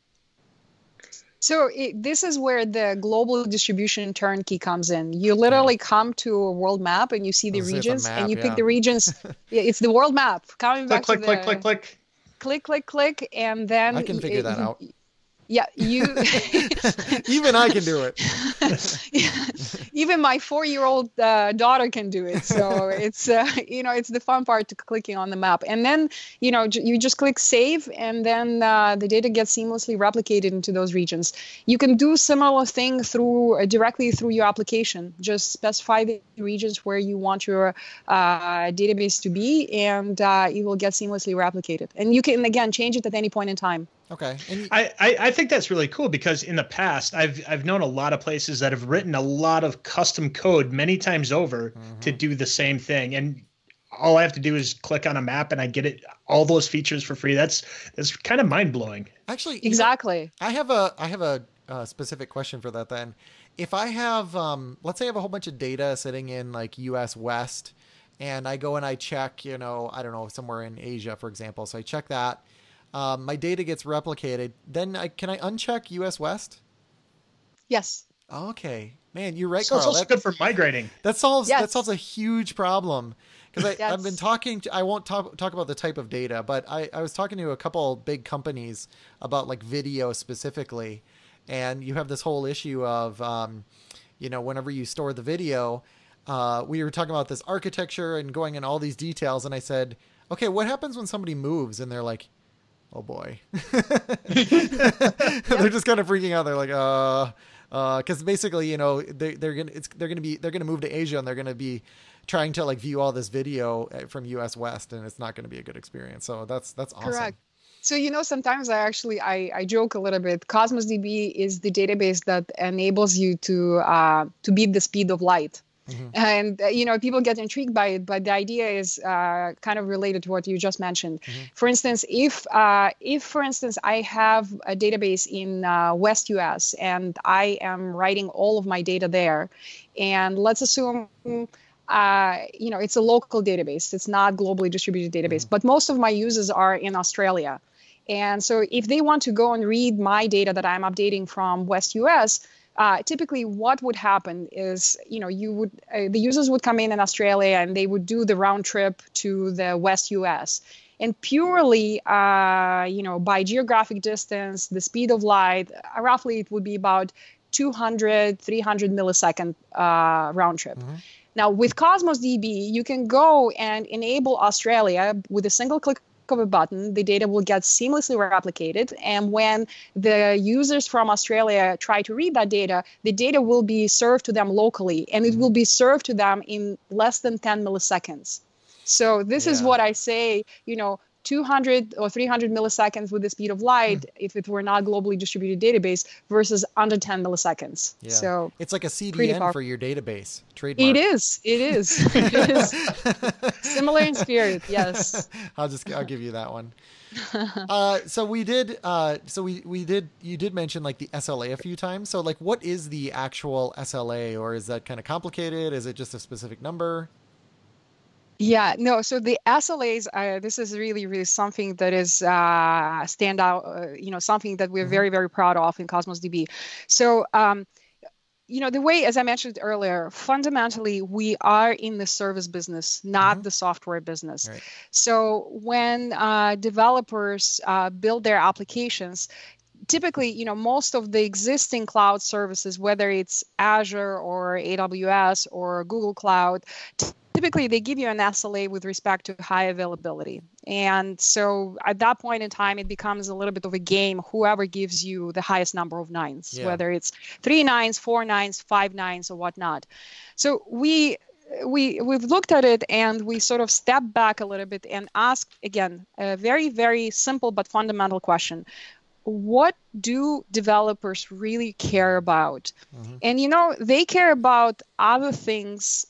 So it, this is where the global distribution turnkey comes in. You literally yeah. come to a world map and you see the regions map, and you yeah. pick the regions. Yeah, it's the world map. Coming click, back click, to click, the, click, click, click, click, click, and then I can figure it, that out. Yeah, you. Even I can do it. Yeah. Even my four-year-old uh, daughter can do it. So it's uh, you know it's the fun part to clicking on the map, and then you know j- you just click save, and then uh, the data gets seamlessly replicated into those regions. You can do similar thing through uh, directly through your application. Just specify the regions where you want your uh, database to be, and uh, it will get seamlessly replicated. And you can again change it at any point in time. Okay. And I, I, I think that's really cool because in the past, I've I've known a lot of places that have written a lot of custom code many times over mm-hmm. to do the same thing. And all I have to do is click on a map and I get it all those features for free. That's that's kind of mind blowing. Actually, exactly. Know, I have a I have a, a specific question for that then. If I have, um, let's say I have a whole bunch of data sitting in like U S West and I go and I check, you know, I don't know, somewhere in Asia, for example. So I check that. Um, my data gets replicated. Then I, can I uncheck U S West? Yes. Okay, man, you're right, So it's Carl. also That, good for migrating. that solves Yes. that solves a huge problem. Because Yes. I've been talking to, I won't talk talk about the type of data, but I, I was talking to a couple big companies about like video specifically, and you have this whole issue of, um, you know, whenever you store the video, uh, we were talking about this architecture and going in all these details, and I said, okay, what happens when somebody moves and they're like, oh boy, they're just kind of freaking out. They're like, uh, because basically, you know, they they're gonna it's they're gonna be they're gonna move to Asia and they're gonna be trying to like view all this video from U S West, and it's not going to be a good experience. So that's that's awesome. Correct. So, you know, sometimes I actually, I, I joke a little bit. Cosmos D B is the database that enables you to uh, to beat the speed of light. Mm-hmm. And, uh, you know, people get intrigued by it, but the idea is uh, kind of related to what you just mentioned. Mm-hmm. For instance, if, uh, if, for instance, I have a database in uh, West U S and I am writing all of my data there, and let's assume Uh, you know, it's a local database. It's not globally distributed database, mm-hmm. but most of my users are in Australia. And so if they want to go and read my data that I'm updating from West U S, uh, typically what would happen is, you know, you would, uh, the users would come in in Australia and they would do the round trip to the West U S. And purely, uh, you know, by geographic distance, the speed of light, uh, roughly it would be about two hundred, three hundred millisecond uh, round trip. Mm-hmm. Now, with Cosmos D B, you can go and enable Australia with a single click of a button. The data will get seamlessly replicated. And when the users from Australia try to read that data, the data will be served to them locally, and it will be served to them in less than ten milliseconds. So this yeah. is what I say, you know, two hundred or three hundred milliseconds with the speed of light, mm. if it were not globally distributed database, versus under ten milliseconds. Yeah. So it's like a C D N for your database. Trademark. It is. It is. It is. Similar in spirit. Yes. I'll just I'll give you that one. Uh, so we did. Uh, so we we did. You did mention like the S L A a few times. So like, what is the actual S L A, or is that kind of complicated? Is it just a specific number? Yeah, no. So the S L As, uh, this is really, really something that is uh, stand out. Uh, you know, something that we're mm-hmm. very, very proud of in Cosmos D B. So, um, you know, the way, as I mentioned earlier, fundamentally we are in the service business, not mm-hmm. the software business. Right. So when uh, developers uh, build their applications, typically, you know, most of the existing cloud services, whether it's Azure or A W S or Google Cloud, typically they give you an S L A with respect to high availability. And so at that point in time, it becomes a little bit of a game, whoever gives you the highest number of nines, yeah. whether it's three nines, four nines, five nines, or whatnot. So we we we've looked at it and we sort of stepped back a little bit and asked, again, a very, very simple but fundamental question. What do developers really care about? Mm-hmm. And, you know, they care about other things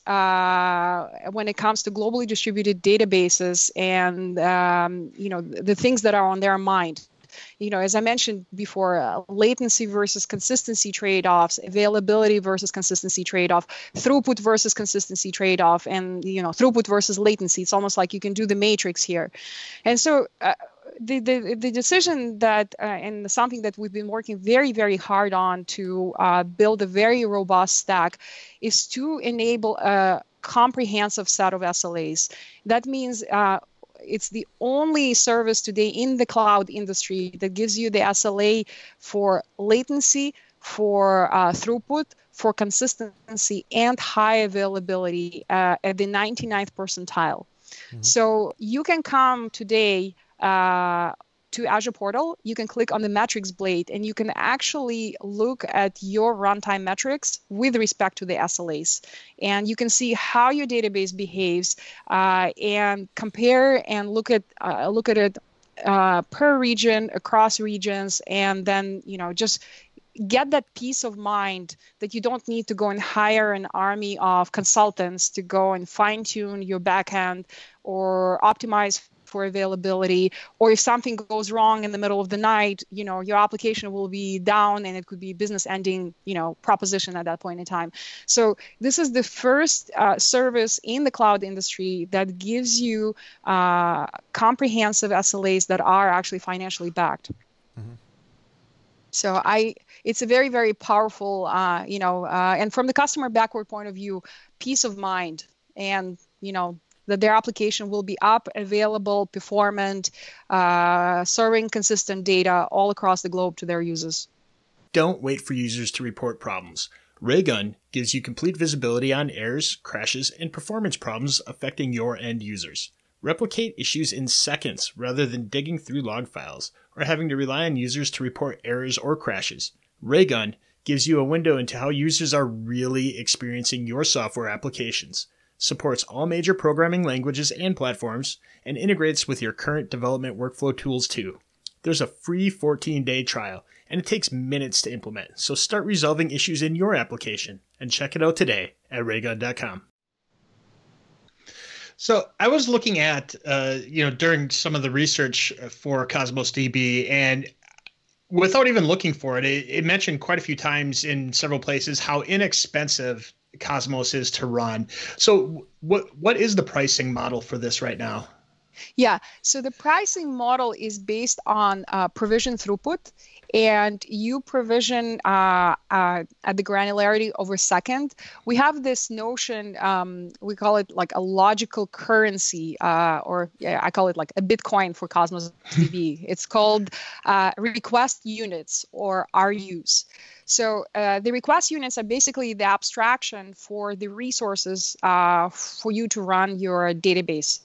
uh, when it comes to globally distributed databases and, um, you know, the things that are on their mind. You know, as I mentioned before, uh, latency versus consistency trade-offs, availability versus consistency trade-off, throughput versus consistency trade-off, and, you know, throughput versus latency. It's almost like you can do the matrix here. And so uh, the, the the decision that, uh, and something that we've been working very, very hard on to uh, build a very robust stack is to enable a comprehensive set of S L As. That means uh, it's the only service today in the cloud industry that gives you the S L A for latency, for uh, throughput, for consistency, and high availability uh, at the ninety-ninth percentile. Mm-hmm. So you can come today uh, to Azure Portal, you can click on the metrics blade, and you can actually look at your runtime metrics with respect to the S L As. And you can see how your database behaves uh, and compare and look at uh, look at it uh, per region, across regions, and then, you know, just get that peace of mind that you don't need to go and hire an army of consultants to go and fine-tune your backend or optimize for availability, or if something goes wrong in the middle of the night, you know, your application will be down and it could be business ending, you know, proposition at that point in time. So this is the first uh, service in the cloud industry that gives you uh, comprehensive S L As that are actually financially backed. Mm-hmm. So I, it's a very, very powerful, uh, you know, uh, and from the customer backward point of view, peace of mind, and, you know, that their application will be up, available, performant, uh, serving consistent data all across the globe to their users. Don't wait for users to report problems. Raygun gives you complete visibility on errors, crashes, and performance problems affecting your end users. Replicate issues in seconds rather than digging through log files or having to rely on users to report errors or crashes. Raygun gives you a window into how users are really experiencing your software applications, supports all major programming languages and platforms, and integrates with your current development workflow tools too. There's a free fourteen-day trial, and it takes minutes to implement, so start resolving issues in your application and check it out today at raygun dot com. So I was looking at, uh, you know, during some of the research for Cosmos D B, and without even looking for it, it, it mentioned quite a few times in several places how inexpensive Cosmos is to run. So what what is the pricing model for this right now? Yeah, so the pricing model is based on uh, provision throughput, and you provision uh, uh, at the granularity over second. We have this notion, um, we call it like a logical currency, uh, or yeah, I call it like a Bitcoin for Cosmos D B. It's called uh, request units, or R Us. So uh, the request units are basically the abstraction for the resources uh, for you to run your database.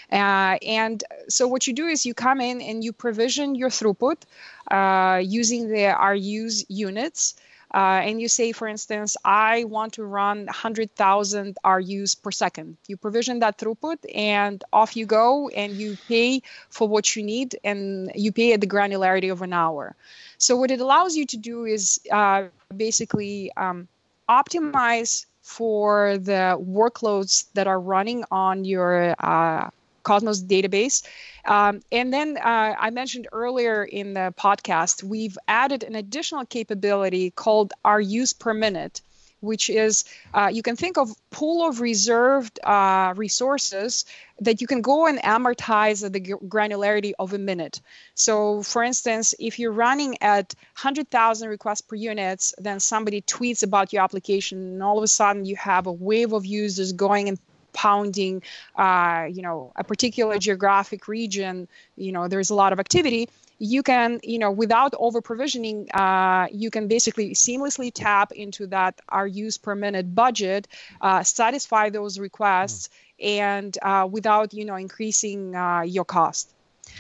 Uh, and so what you do is you come in and you provision your throughput uh, using the R Us units. Uh, and you say, for instance, I want to run one hundred thousand R Us per second. You provision that throughput and off you go, and you pay for what you need, and you pay at the granularity of an hour. So what it allows you to do is uh, basically um, optimize for the workloads that are running on your uh, Cosmos database. Um, and then uh, I mentioned earlier in the podcast, we've added an additional capability called R Us per minute, which is uh, you can think of pool of reserved uh, resources that you can go and amortize at the granularity of a minute. So for instance, if you're running at one hundred thousand requests per units, then somebody tweets about your application, and all of a sudden you have a wave of users going and pounding, uh, you know, a particular geographic region, you know, there's a lot of activity. You can, you know, without over provisioning, uh, you can basically seamlessly tap into that R Us per minute budget, uh, satisfy those requests, mm. and uh, without, you know, increasing uh, your cost.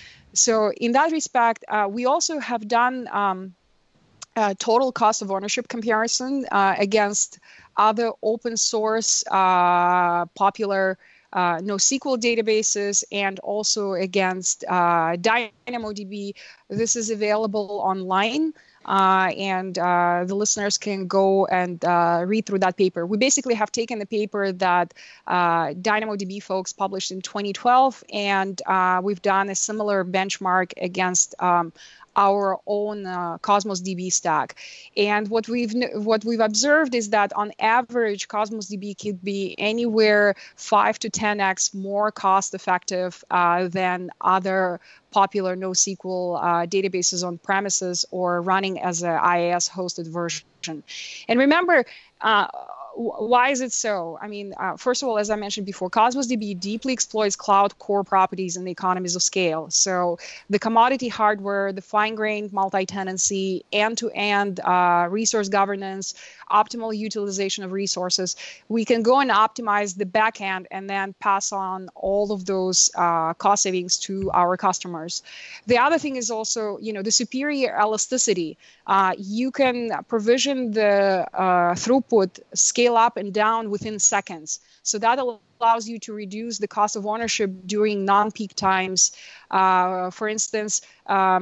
So in that respect, uh, we also have done um, a total cost of ownership comparison uh, against other open source uh, popular Uh, NoSQL databases, and also against uh, DynamoDB. This is available online, uh, and uh, the listeners can go and uh, read through that paper. We basically have taken the paper that uh, DynamoDB folks published in twenty twelve, and uh, we've done a similar benchmark against um, our own uh, Cosmos D B stack. And what we've what we've observed is that on average, Cosmos D B could be anywhere five to ten x more cost effective uh, than other popular NoSQL uh, databases on premises or running as an I A S hosted version. And remember, uh, why is it so? I mean, uh, first of all, as I mentioned before, Cosmos D B deeply exploits cloud core properties and the economies of scale. So the commodity hardware, the fine-grained multi-tenancy, end-to-end uh, resource governance, optimal utilization of resources, we can go and optimize the backend and then pass on all of those uh, cost savings to our customers. The other thing is also, you know, the superior elasticity. Uh, you can provision the uh, throughput, scale up and down within seconds. So that allows you to reduce the cost of ownership during non-peak times. Uh, for instance, um,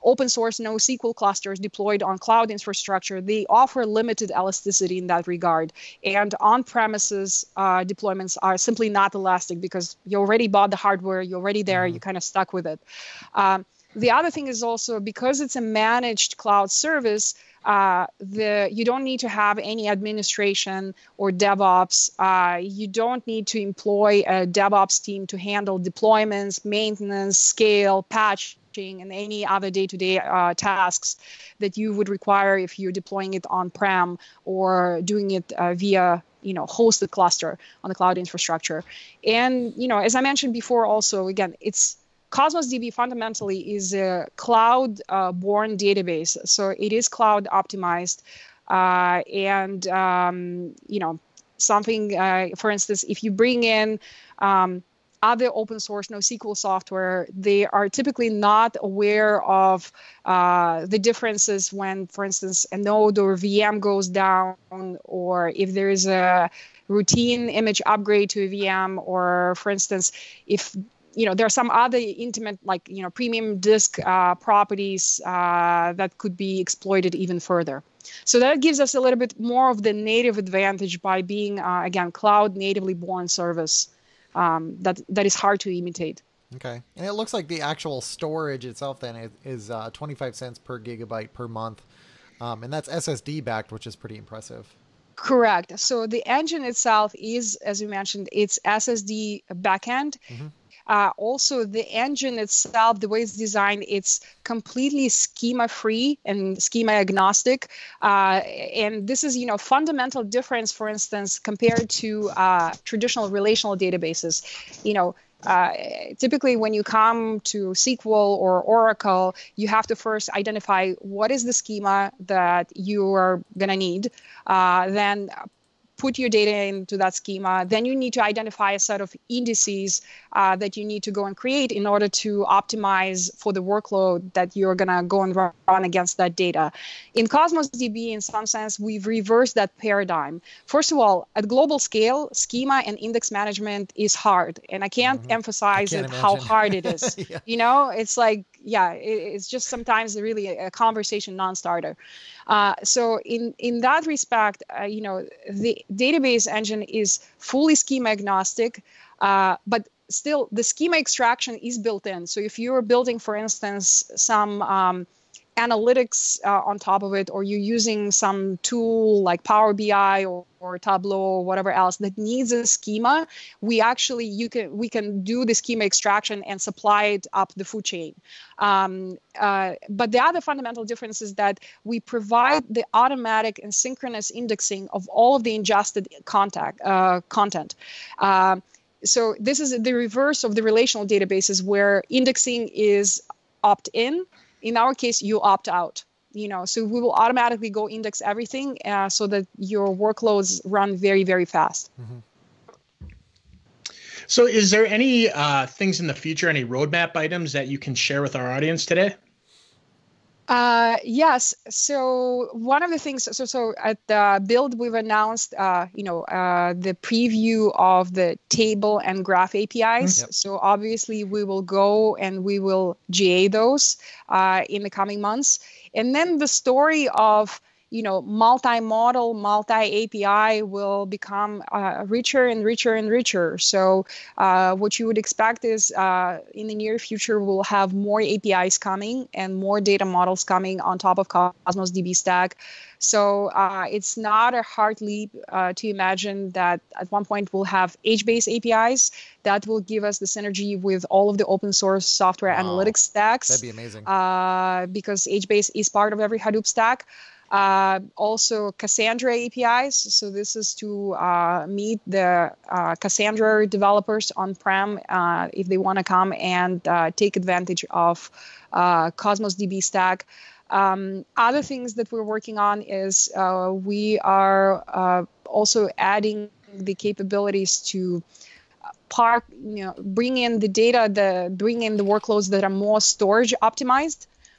open source NoSQL clusters deployed on cloud infrastructure, they offer limited elasticity in that regard. And on-premises uh, deployments are simply not elastic because you already bought the hardware, you're already there, mm-hmm. you're kind of stuck with it. Um, the other thing is also because it's a managed cloud service, Uh, the you don't need to have any administration or DevOps. Uh, you don't need to employ a DevOps team to handle deployments, maintenance, scale, patching, and any other day-to-day uh, tasks that you would require if you're deploying it on-prem or doing it uh, via you know hosted cluster on the cloud infrastructure. And you know, as I mentioned before, also again, it's Cosmos D B fundamentally is a cloud-born uh, database, so it is cloud optimized, uh, and um, you know something. Uh, for instance, if you bring in um, other open source NoSQL software, they are typically not aware of uh, the differences when, for instance, a node or V M goes down, or if there is a routine image upgrade to a V M, or for instance, if you know, there are some other intimate, like, you know, premium disk uh, properties uh, that could be exploited even further. So that gives us a little bit more of the native advantage by being, uh, again, cloud natively born service um, that that is hard to imitate. Okay. And it looks like the actual storage itself then is, is uh, twenty-five cents per gigabyte per month. Um, and that's S S D backed, which is pretty impressive. Correct. So the engine itself is, as you mentioned, it's S S D backend. Mm-hmm. Uh, also, the engine itself, the way it's designed, it's completely schema-free and schema-agnostic. Uh, and this is, you know, fundamental difference, for instance, compared to uh, traditional relational databases. You know, uh, typically when you come to S Q L or Oracle, you have to first identify what is the schema that you are going to need. Uh, then put your data into that schema. Then you need to identify a set of indices uh, that you need to go and create in order to optimize for the workload that you're going to go and run against that data. In Cosmos D B, in some sense, we've reversed that paradigm. First of all, at global scale, schema and index management is hard. And I can't mm-hmm. emphasize I can't it how hard it is. yeah. You know, it's like, yeah, it, it's just sometimes really a, a conversation non-starter. Uh, so in, in that respect, uh, you know, the database engine is fully schema agnostic, uh, but still the schema extraction is built in. So if you're building, for instance, some um, analytics uh, on top of it, or you're using some tool like Power B I or, or Tableau or whatever else that needs a schema, we actually you can we can do the schema extraction and supply it up the food chain. Um, uh, but the other fundamental difference is that we provide the automatic and synchronous indexing of all of the ingested contact uh, content. Uh, so this is the reverse of the relational databases where indexing is opt-in. In our case, you opt out, you know, so we will automatically go index everything uh, so that your workloads run very, very fast. Mm-hmm. So is there any uh, things in the future, any roadmap items that you can share with our audience today? Uh, yes. So one of the things, so so at the Build, we've announced, uh, you know, uh, the preview of the table and graph A P Is. Yep. So obviously we will go and we will G A those uh, in the coming months. And then the story of, you know, multi-model, multi-A P I will become uh, richer and richer and richer. So uh, what you would expect is uh, in the near future, we'll have more A P Is coming and more data models coming on top of Cosmos D B stack. So uh, it's not a hard leap uh, to imagine that at one point we'll have HBase A P Is that will give us the synergy with all of the open source software wow. analytics stacks. That'd be amazing. Uh, because HBase is part of every Hadoop stack. Uh, also Cassandra A P Is. So this is to uh, meet the uh, Cassandra developers on-prem uh, if they want to come and uh, take advantage of uh, Cosmos D B stack. Um, other things that we're working on is uh, we are uh, also adding the capabilities to park, you know, bring in the data, the bring in the workloads that are more storage optimized.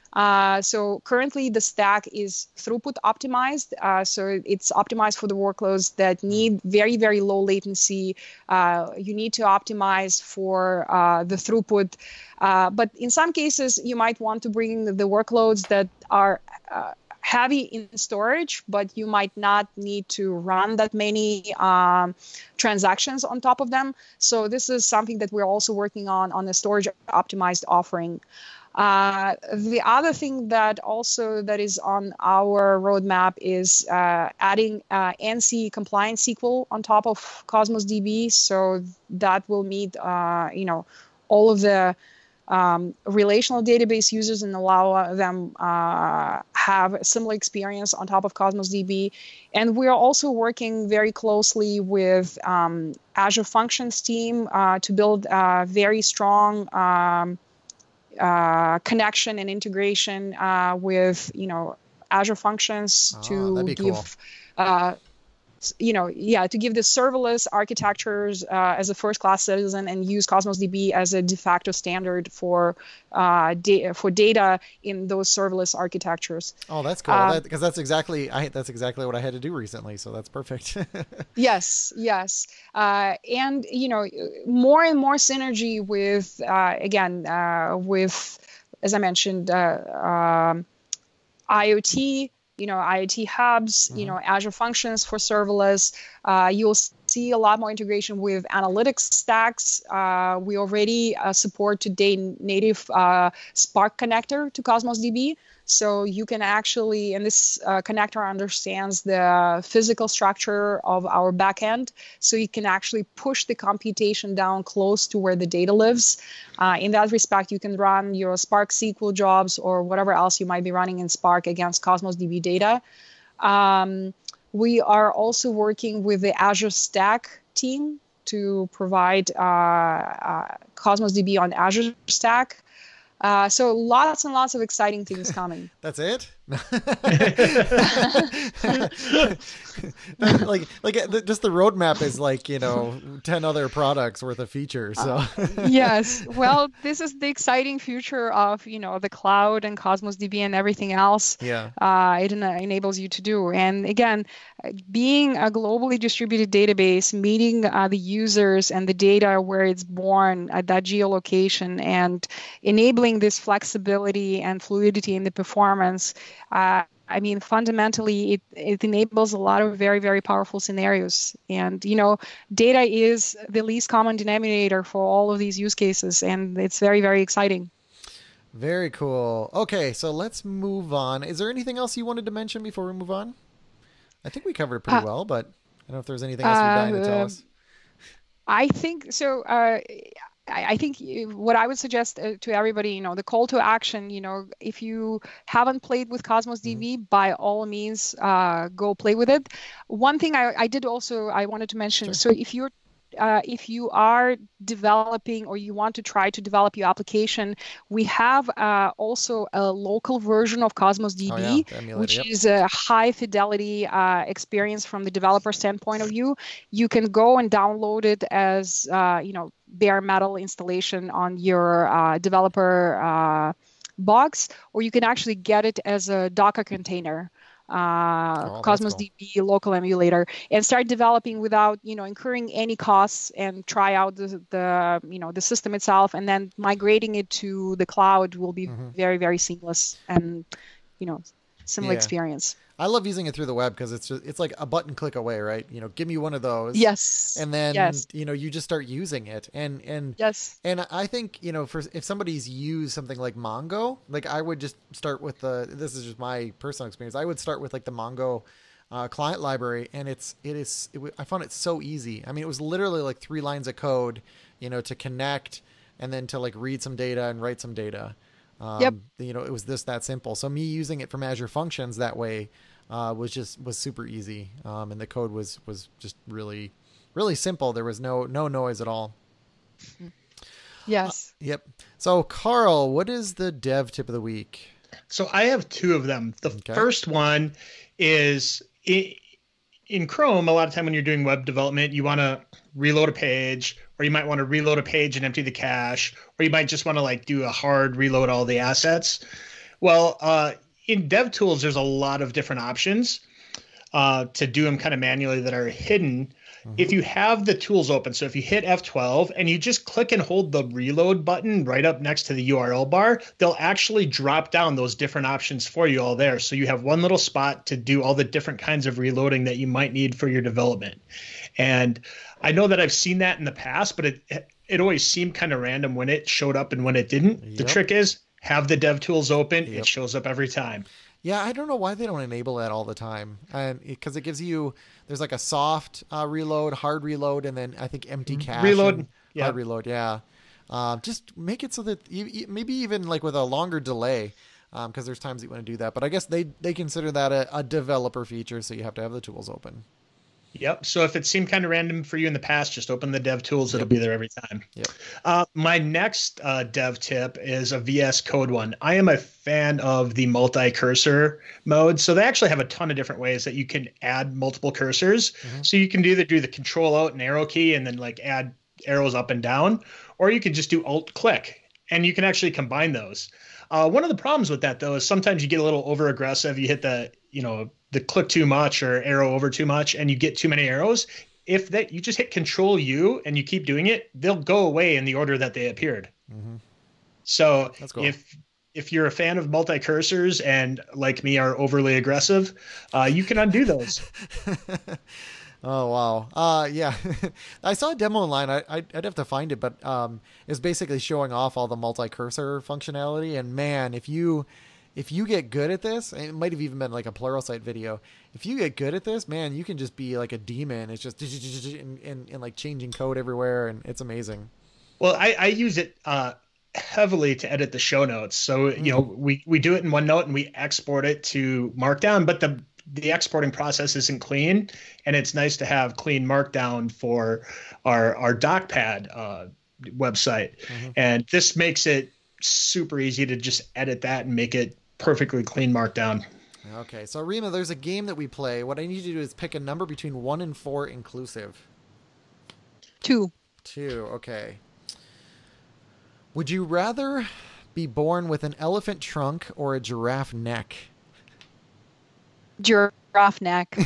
Uh, so currently the stack is throughput optimized. Uh, so it's optimized for the workloads that need very, very low latency. Uh, you need to optimize for uh, the throughput. Uh, but in some cases, you might want to bring the workloads that are uh, heavy in storage, but you might not need to run that many um, transactions on top of them. So this is something that we're also working on on the storage optimized offering. Uh, the other thing that also that is on our roadmap is uh, adding uh, A N S I E compliant S Q L on top of Cosmos D B. So that will meet, uh, you know, all of the um, relational database users and allow them uh, have a similar experience on top of Cosmos D B. And we are also working very closely with um, Azure Functions team uh, to build a very strong um, Uh, connection and integration uh, with, you know, Azure Functions oh, to give, cool. uh, you know, yeah, to give the serverless architectures uh, as a first-class citizen and use Cosmos D B as a de facto standard for uh, da- for data in those serverless architectures. Oh, that's cool. Um, Because that, that's exactly I that's exactly what I had to do recently. So that's perfect. Yes, yes, uh, and you know, more and more synergy with uh, again uh, with, as I mentioned, uh, um, IoT. You know, IoT hubs. Mm-hmm. You know, Azure Functions for serverless. Uh, you'll see a lot more integration with analytics stacks. Uh, we already uh, support today native uh, Spark connector to Cosmos D B. So you can actually, and this uh, connector understands the physical structure of our backend. So you can actually push the computation down close to where the data lives. Uh, in that respect, you can run your Spark S Q L jobs or whatever else you might be running in Spark against Cosmos D B data. Um, we are also working with the Azure Stack team to provide uh, uh, Cosmos D B on Azure Stack. Uh, so lots and lots of exciting things coming. That's it. like like just the roadmap is like, you know, ten other products worth of features. So uh, yes, well, this is the exciting future of, you know, the cloud and Cosmos D B and everything else. Yeah, uh, it en- enables you to do. And again, being a globally distributed database, meeting uh, the users and the data where it's born at that geolocation, and enabling this flexibility and fluidity in the performance. Uh, I mean, fundamentally, it, it enables a lot of very, very powerful scenarios. And, you know, data is the least common denominator for all of these use cases. And it's very, very exciting. Very cool. Okay, so let's move on. Is there anything else you wanted to mention before we move on? I think we covered it pretty uh, well, but I don't know if there's anything else you're dying uh, to tell us. I think so. Uh, I think what I would suggest to everybody, you know, the call to action, you know, if you haven't played with Cosmos D B, mm-hmm. by all means, uh, go play with it. One thing I, I did also, I wanted to mention, sure. So if you're Uh, if you are developing or you want to try to develop your application, we have uh, also a local version of Cosmos D B, oh, yeah. which yep. is a high fidelity uh, experience from the developer standpoint of view. You can go and download it as, uh, you know, bare metal installation on your uh, developer uh, box, or you can actually get it as a Docker container. Uh, oh, Cosmos cool. D B local emulator, and start developing without, you know, incurring any costs, and try out the, the you know, the system itself, and then migrating it to the cloud will be mm-hmm. very, very seamless and, you know, similar yeah. experience. I love using it through the web because it's just, it's like a button click away, right? You know, give me one of those. Yes. And then, yes. you know, you just start using it. And, and, yes. And I think, you know, for, if somebody's used something like Mongo, like I would just start with the, this is just my personal experience. I would start with like the Mongo uh, client library, and it's, it is, it, I found it so easy. I mean, it was literally like three lines of code, you know, to connect and then to like read some data and write some data. Um, yep. You know, it was this, that simple. So me using it from Azure Functions that way, Uh, was just was super easy, um, and the code was was just really, really simple. There was no no noise at all. Yes. Uh, yep. So, Carl, what is the dev tip of the week? So I have two of them. The okay. first one is in, in Chrome. A lot of time when you're doing web development, you want to reload a page, or you might want to reload a page and empty the cache, or you might just want to like do a hard reload all the assets. Well, uh, in DevTools, there's a lot of different options uh, to do them kind of manually that are hidden. Mm-hmm. If you have the tools open, so if you hit F twelve and you just click and hold the reload button right up next to the U R L bar, they'll actually drop down those different options for you all there. So you have one little spot to do all the different kinds of reloading that you might need for your development. And I know that I've seen that in the past, but it it always seemed kind of random when it showed up and when it didn't. Yep. The trick is have the DevTools open. Yep. It shows up every time. Yeah, I don't know why they don't enable that all the time. And because it gives you, there's like a soft uh, reload, hard reload, and then I think empty cache. Reload. Yeah. Hard reload, yeah. Um, just make it so that you, maybe even like with a longer delay, because um, there's times you want to do that. But I guess they, they consider that a, a developer feature, so you have to have the tools open. Yep. So if it seemed kind of random for you in the past, just open the DevTools. It'll yep. be there every time. Yep. Uh, my next uh, dev tip is a V S Code one. I am a fan of the multi-cursor mode. So they actually have a ton of different ways that you can add multiple cursors. Mm-hmm. So you can either do the control out and arrow key and then like add arrows up and down, or you can just do alt click and you can actually combine those. Uh, one of the problems with that, though, is sometimes you get a little over aggressive. You hit the, you know, the click too much or arrow over too much and you get too many arrows. If that you just hit control U and you keep doing it, they'll go away in the order that they appeared. Mm-hmm. So cool. if if you're a fan of multi-cursors and like me are overly aggressive, uh, you can undo those. Oh, wow. Uh, yeah, I saw a demo online. I, I'd, I'd have to find it, but um, it's basically showing off all the multi-cursor functionality. And man, if you if you get good at this, it might have even been like a Pluralsight video. If you get good at this, man, you can just be like a demon. It's just and, and, and like changing code everywhere, and it's amazing. Well, I, I use it uh, heavily to edit the show notes. So, you know, we, we do it in OneNote and we export it to Markdown, but the the exporting process isn't clean, and it's nice to have clean Markdown for our our DocPad uh, website. Mm-hmm. And this makes it super easy to just edit that and make it perfectly clean Markdown. Okay, so Rima, there's a game that we play. What I need you to do is pick a number between one and four inclusive. Two. Two, okay. Would you rather be born with an elephant trunk or a giraffe neck? Giraffe neck.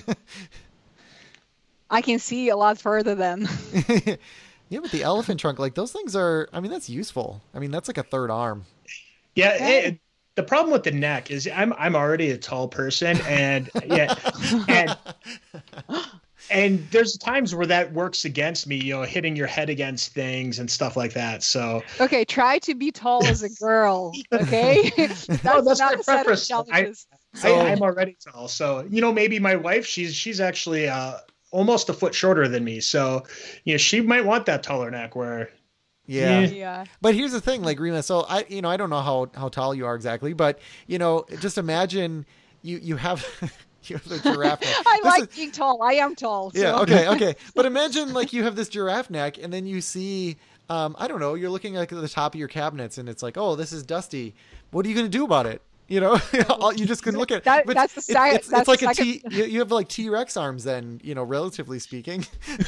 I can see a lot further then. Yeah, but the elephant trunk, like those things are, I mean, that's useful. I mean, that's like a third arm. Yeah. It, the problem with the neck is I'm, I'm already a tall person and yeah. And, and there's times where that works against me, you know, hitting your head against things and stuff like that. So, okay. Try to be tall as a girl. Okay. that's no, that's not my preference. I, So, I, I'm already tall, so you know maybe my wife she's she's actually uh, almost a foot shorter than me, so you know she might want that taller neck. Where yeah, yeah. yeah. But here's the thing, like Rima. So I, you know, I don't know how how tall you are exactly, but you know, just imagine you you have. You have the giraffe neck. I this like is, being tall. I am tall. So. Yeah. Okay. Okay. But imagine like you have this giraffe neck, and then you see. Um, I don't know. You're looking like at the top of your cabinets, and it's like, oh, this is dusty. What are you going to do about it? You know, you just can look at that. But that's the side. It's, it's, it's like a T. You, you have like T-Rex arms, then you know, relatively speaking.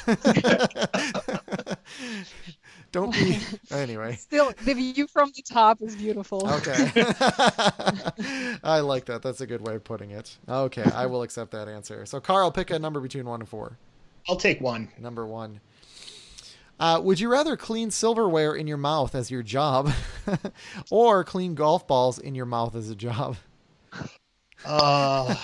Don't be anyway. Still, the view from the top is beautiful. Okay, I like that. That's a good way of putting it. Okay, I will accept that answer. So, Carl, pick a number between one and four. I'll take one. Number one. Uh, would you rather clean silverware in your mouth as your job or clean golf balls in your mouth as a job? Uh,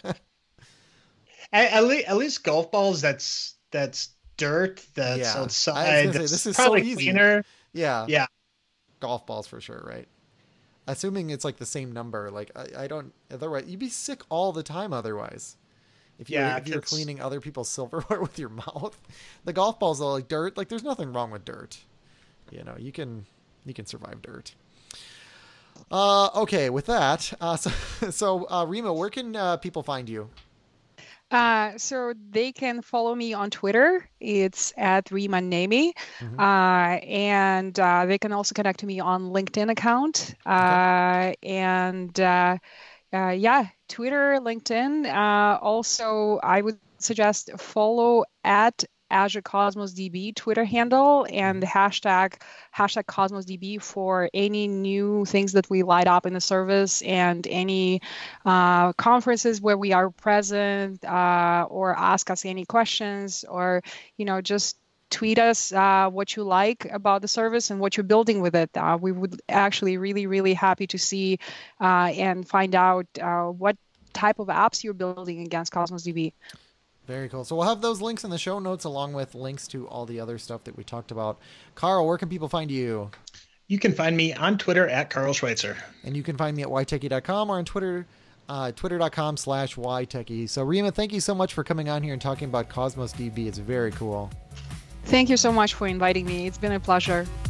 at, at, least, at least golf balls, that's that's dirt that's yeah. outside. Say, this is probably so easy. Cleaner. Yeah. Yeah. Golf balls for sure, right? Assuming it's like the same number. Like, I, I don't... Otherwise, you'd be sick all the time otherwise. If you're, yeah, if you're cleaning other people's silverware with your mouth. The golf balls are like dirt. Like, there's nothing wrong with dirt. You know, you can you can survive dirt. Uh, okay, with that, uh, so, so uh, Rima, where can uh, people find you? Uh, so they can follow me on Twitter. It's at Rima Nemi. Mm-hmm. Uh, and uh, they can also connect to me on LinkedIn account. Uh, okay. And uh, uh, yeah, Twitter, LinkedIn. Uh, also, I would suggest follow at Azure Cosmos D B Twitter handle and the hashtag hashtag Cosmos D B for any new things that we light up in the service and any uh, conferences where we are present, uh, or ask us any questions, or you know just tweet us uh, what you like about the service and what you're building with it. Uh, we would actually really, really happy to see uh, and find out uh, what type of apps you're building against Cosmos D B. Very cool. So we'll have those links in the show notes along with links to all the other stuff that we talked about. Carl, where can people find you? You can find me on Twitter at Carl Schweitzer. And you can find me at y techie dot com or on Twitter, uh, twitter.com slash ytechie. So Rima, thank you so much for coming on here and talking about Cosmos D B. It's very cool. Thank you so much for inviting me. It's been a pleasure.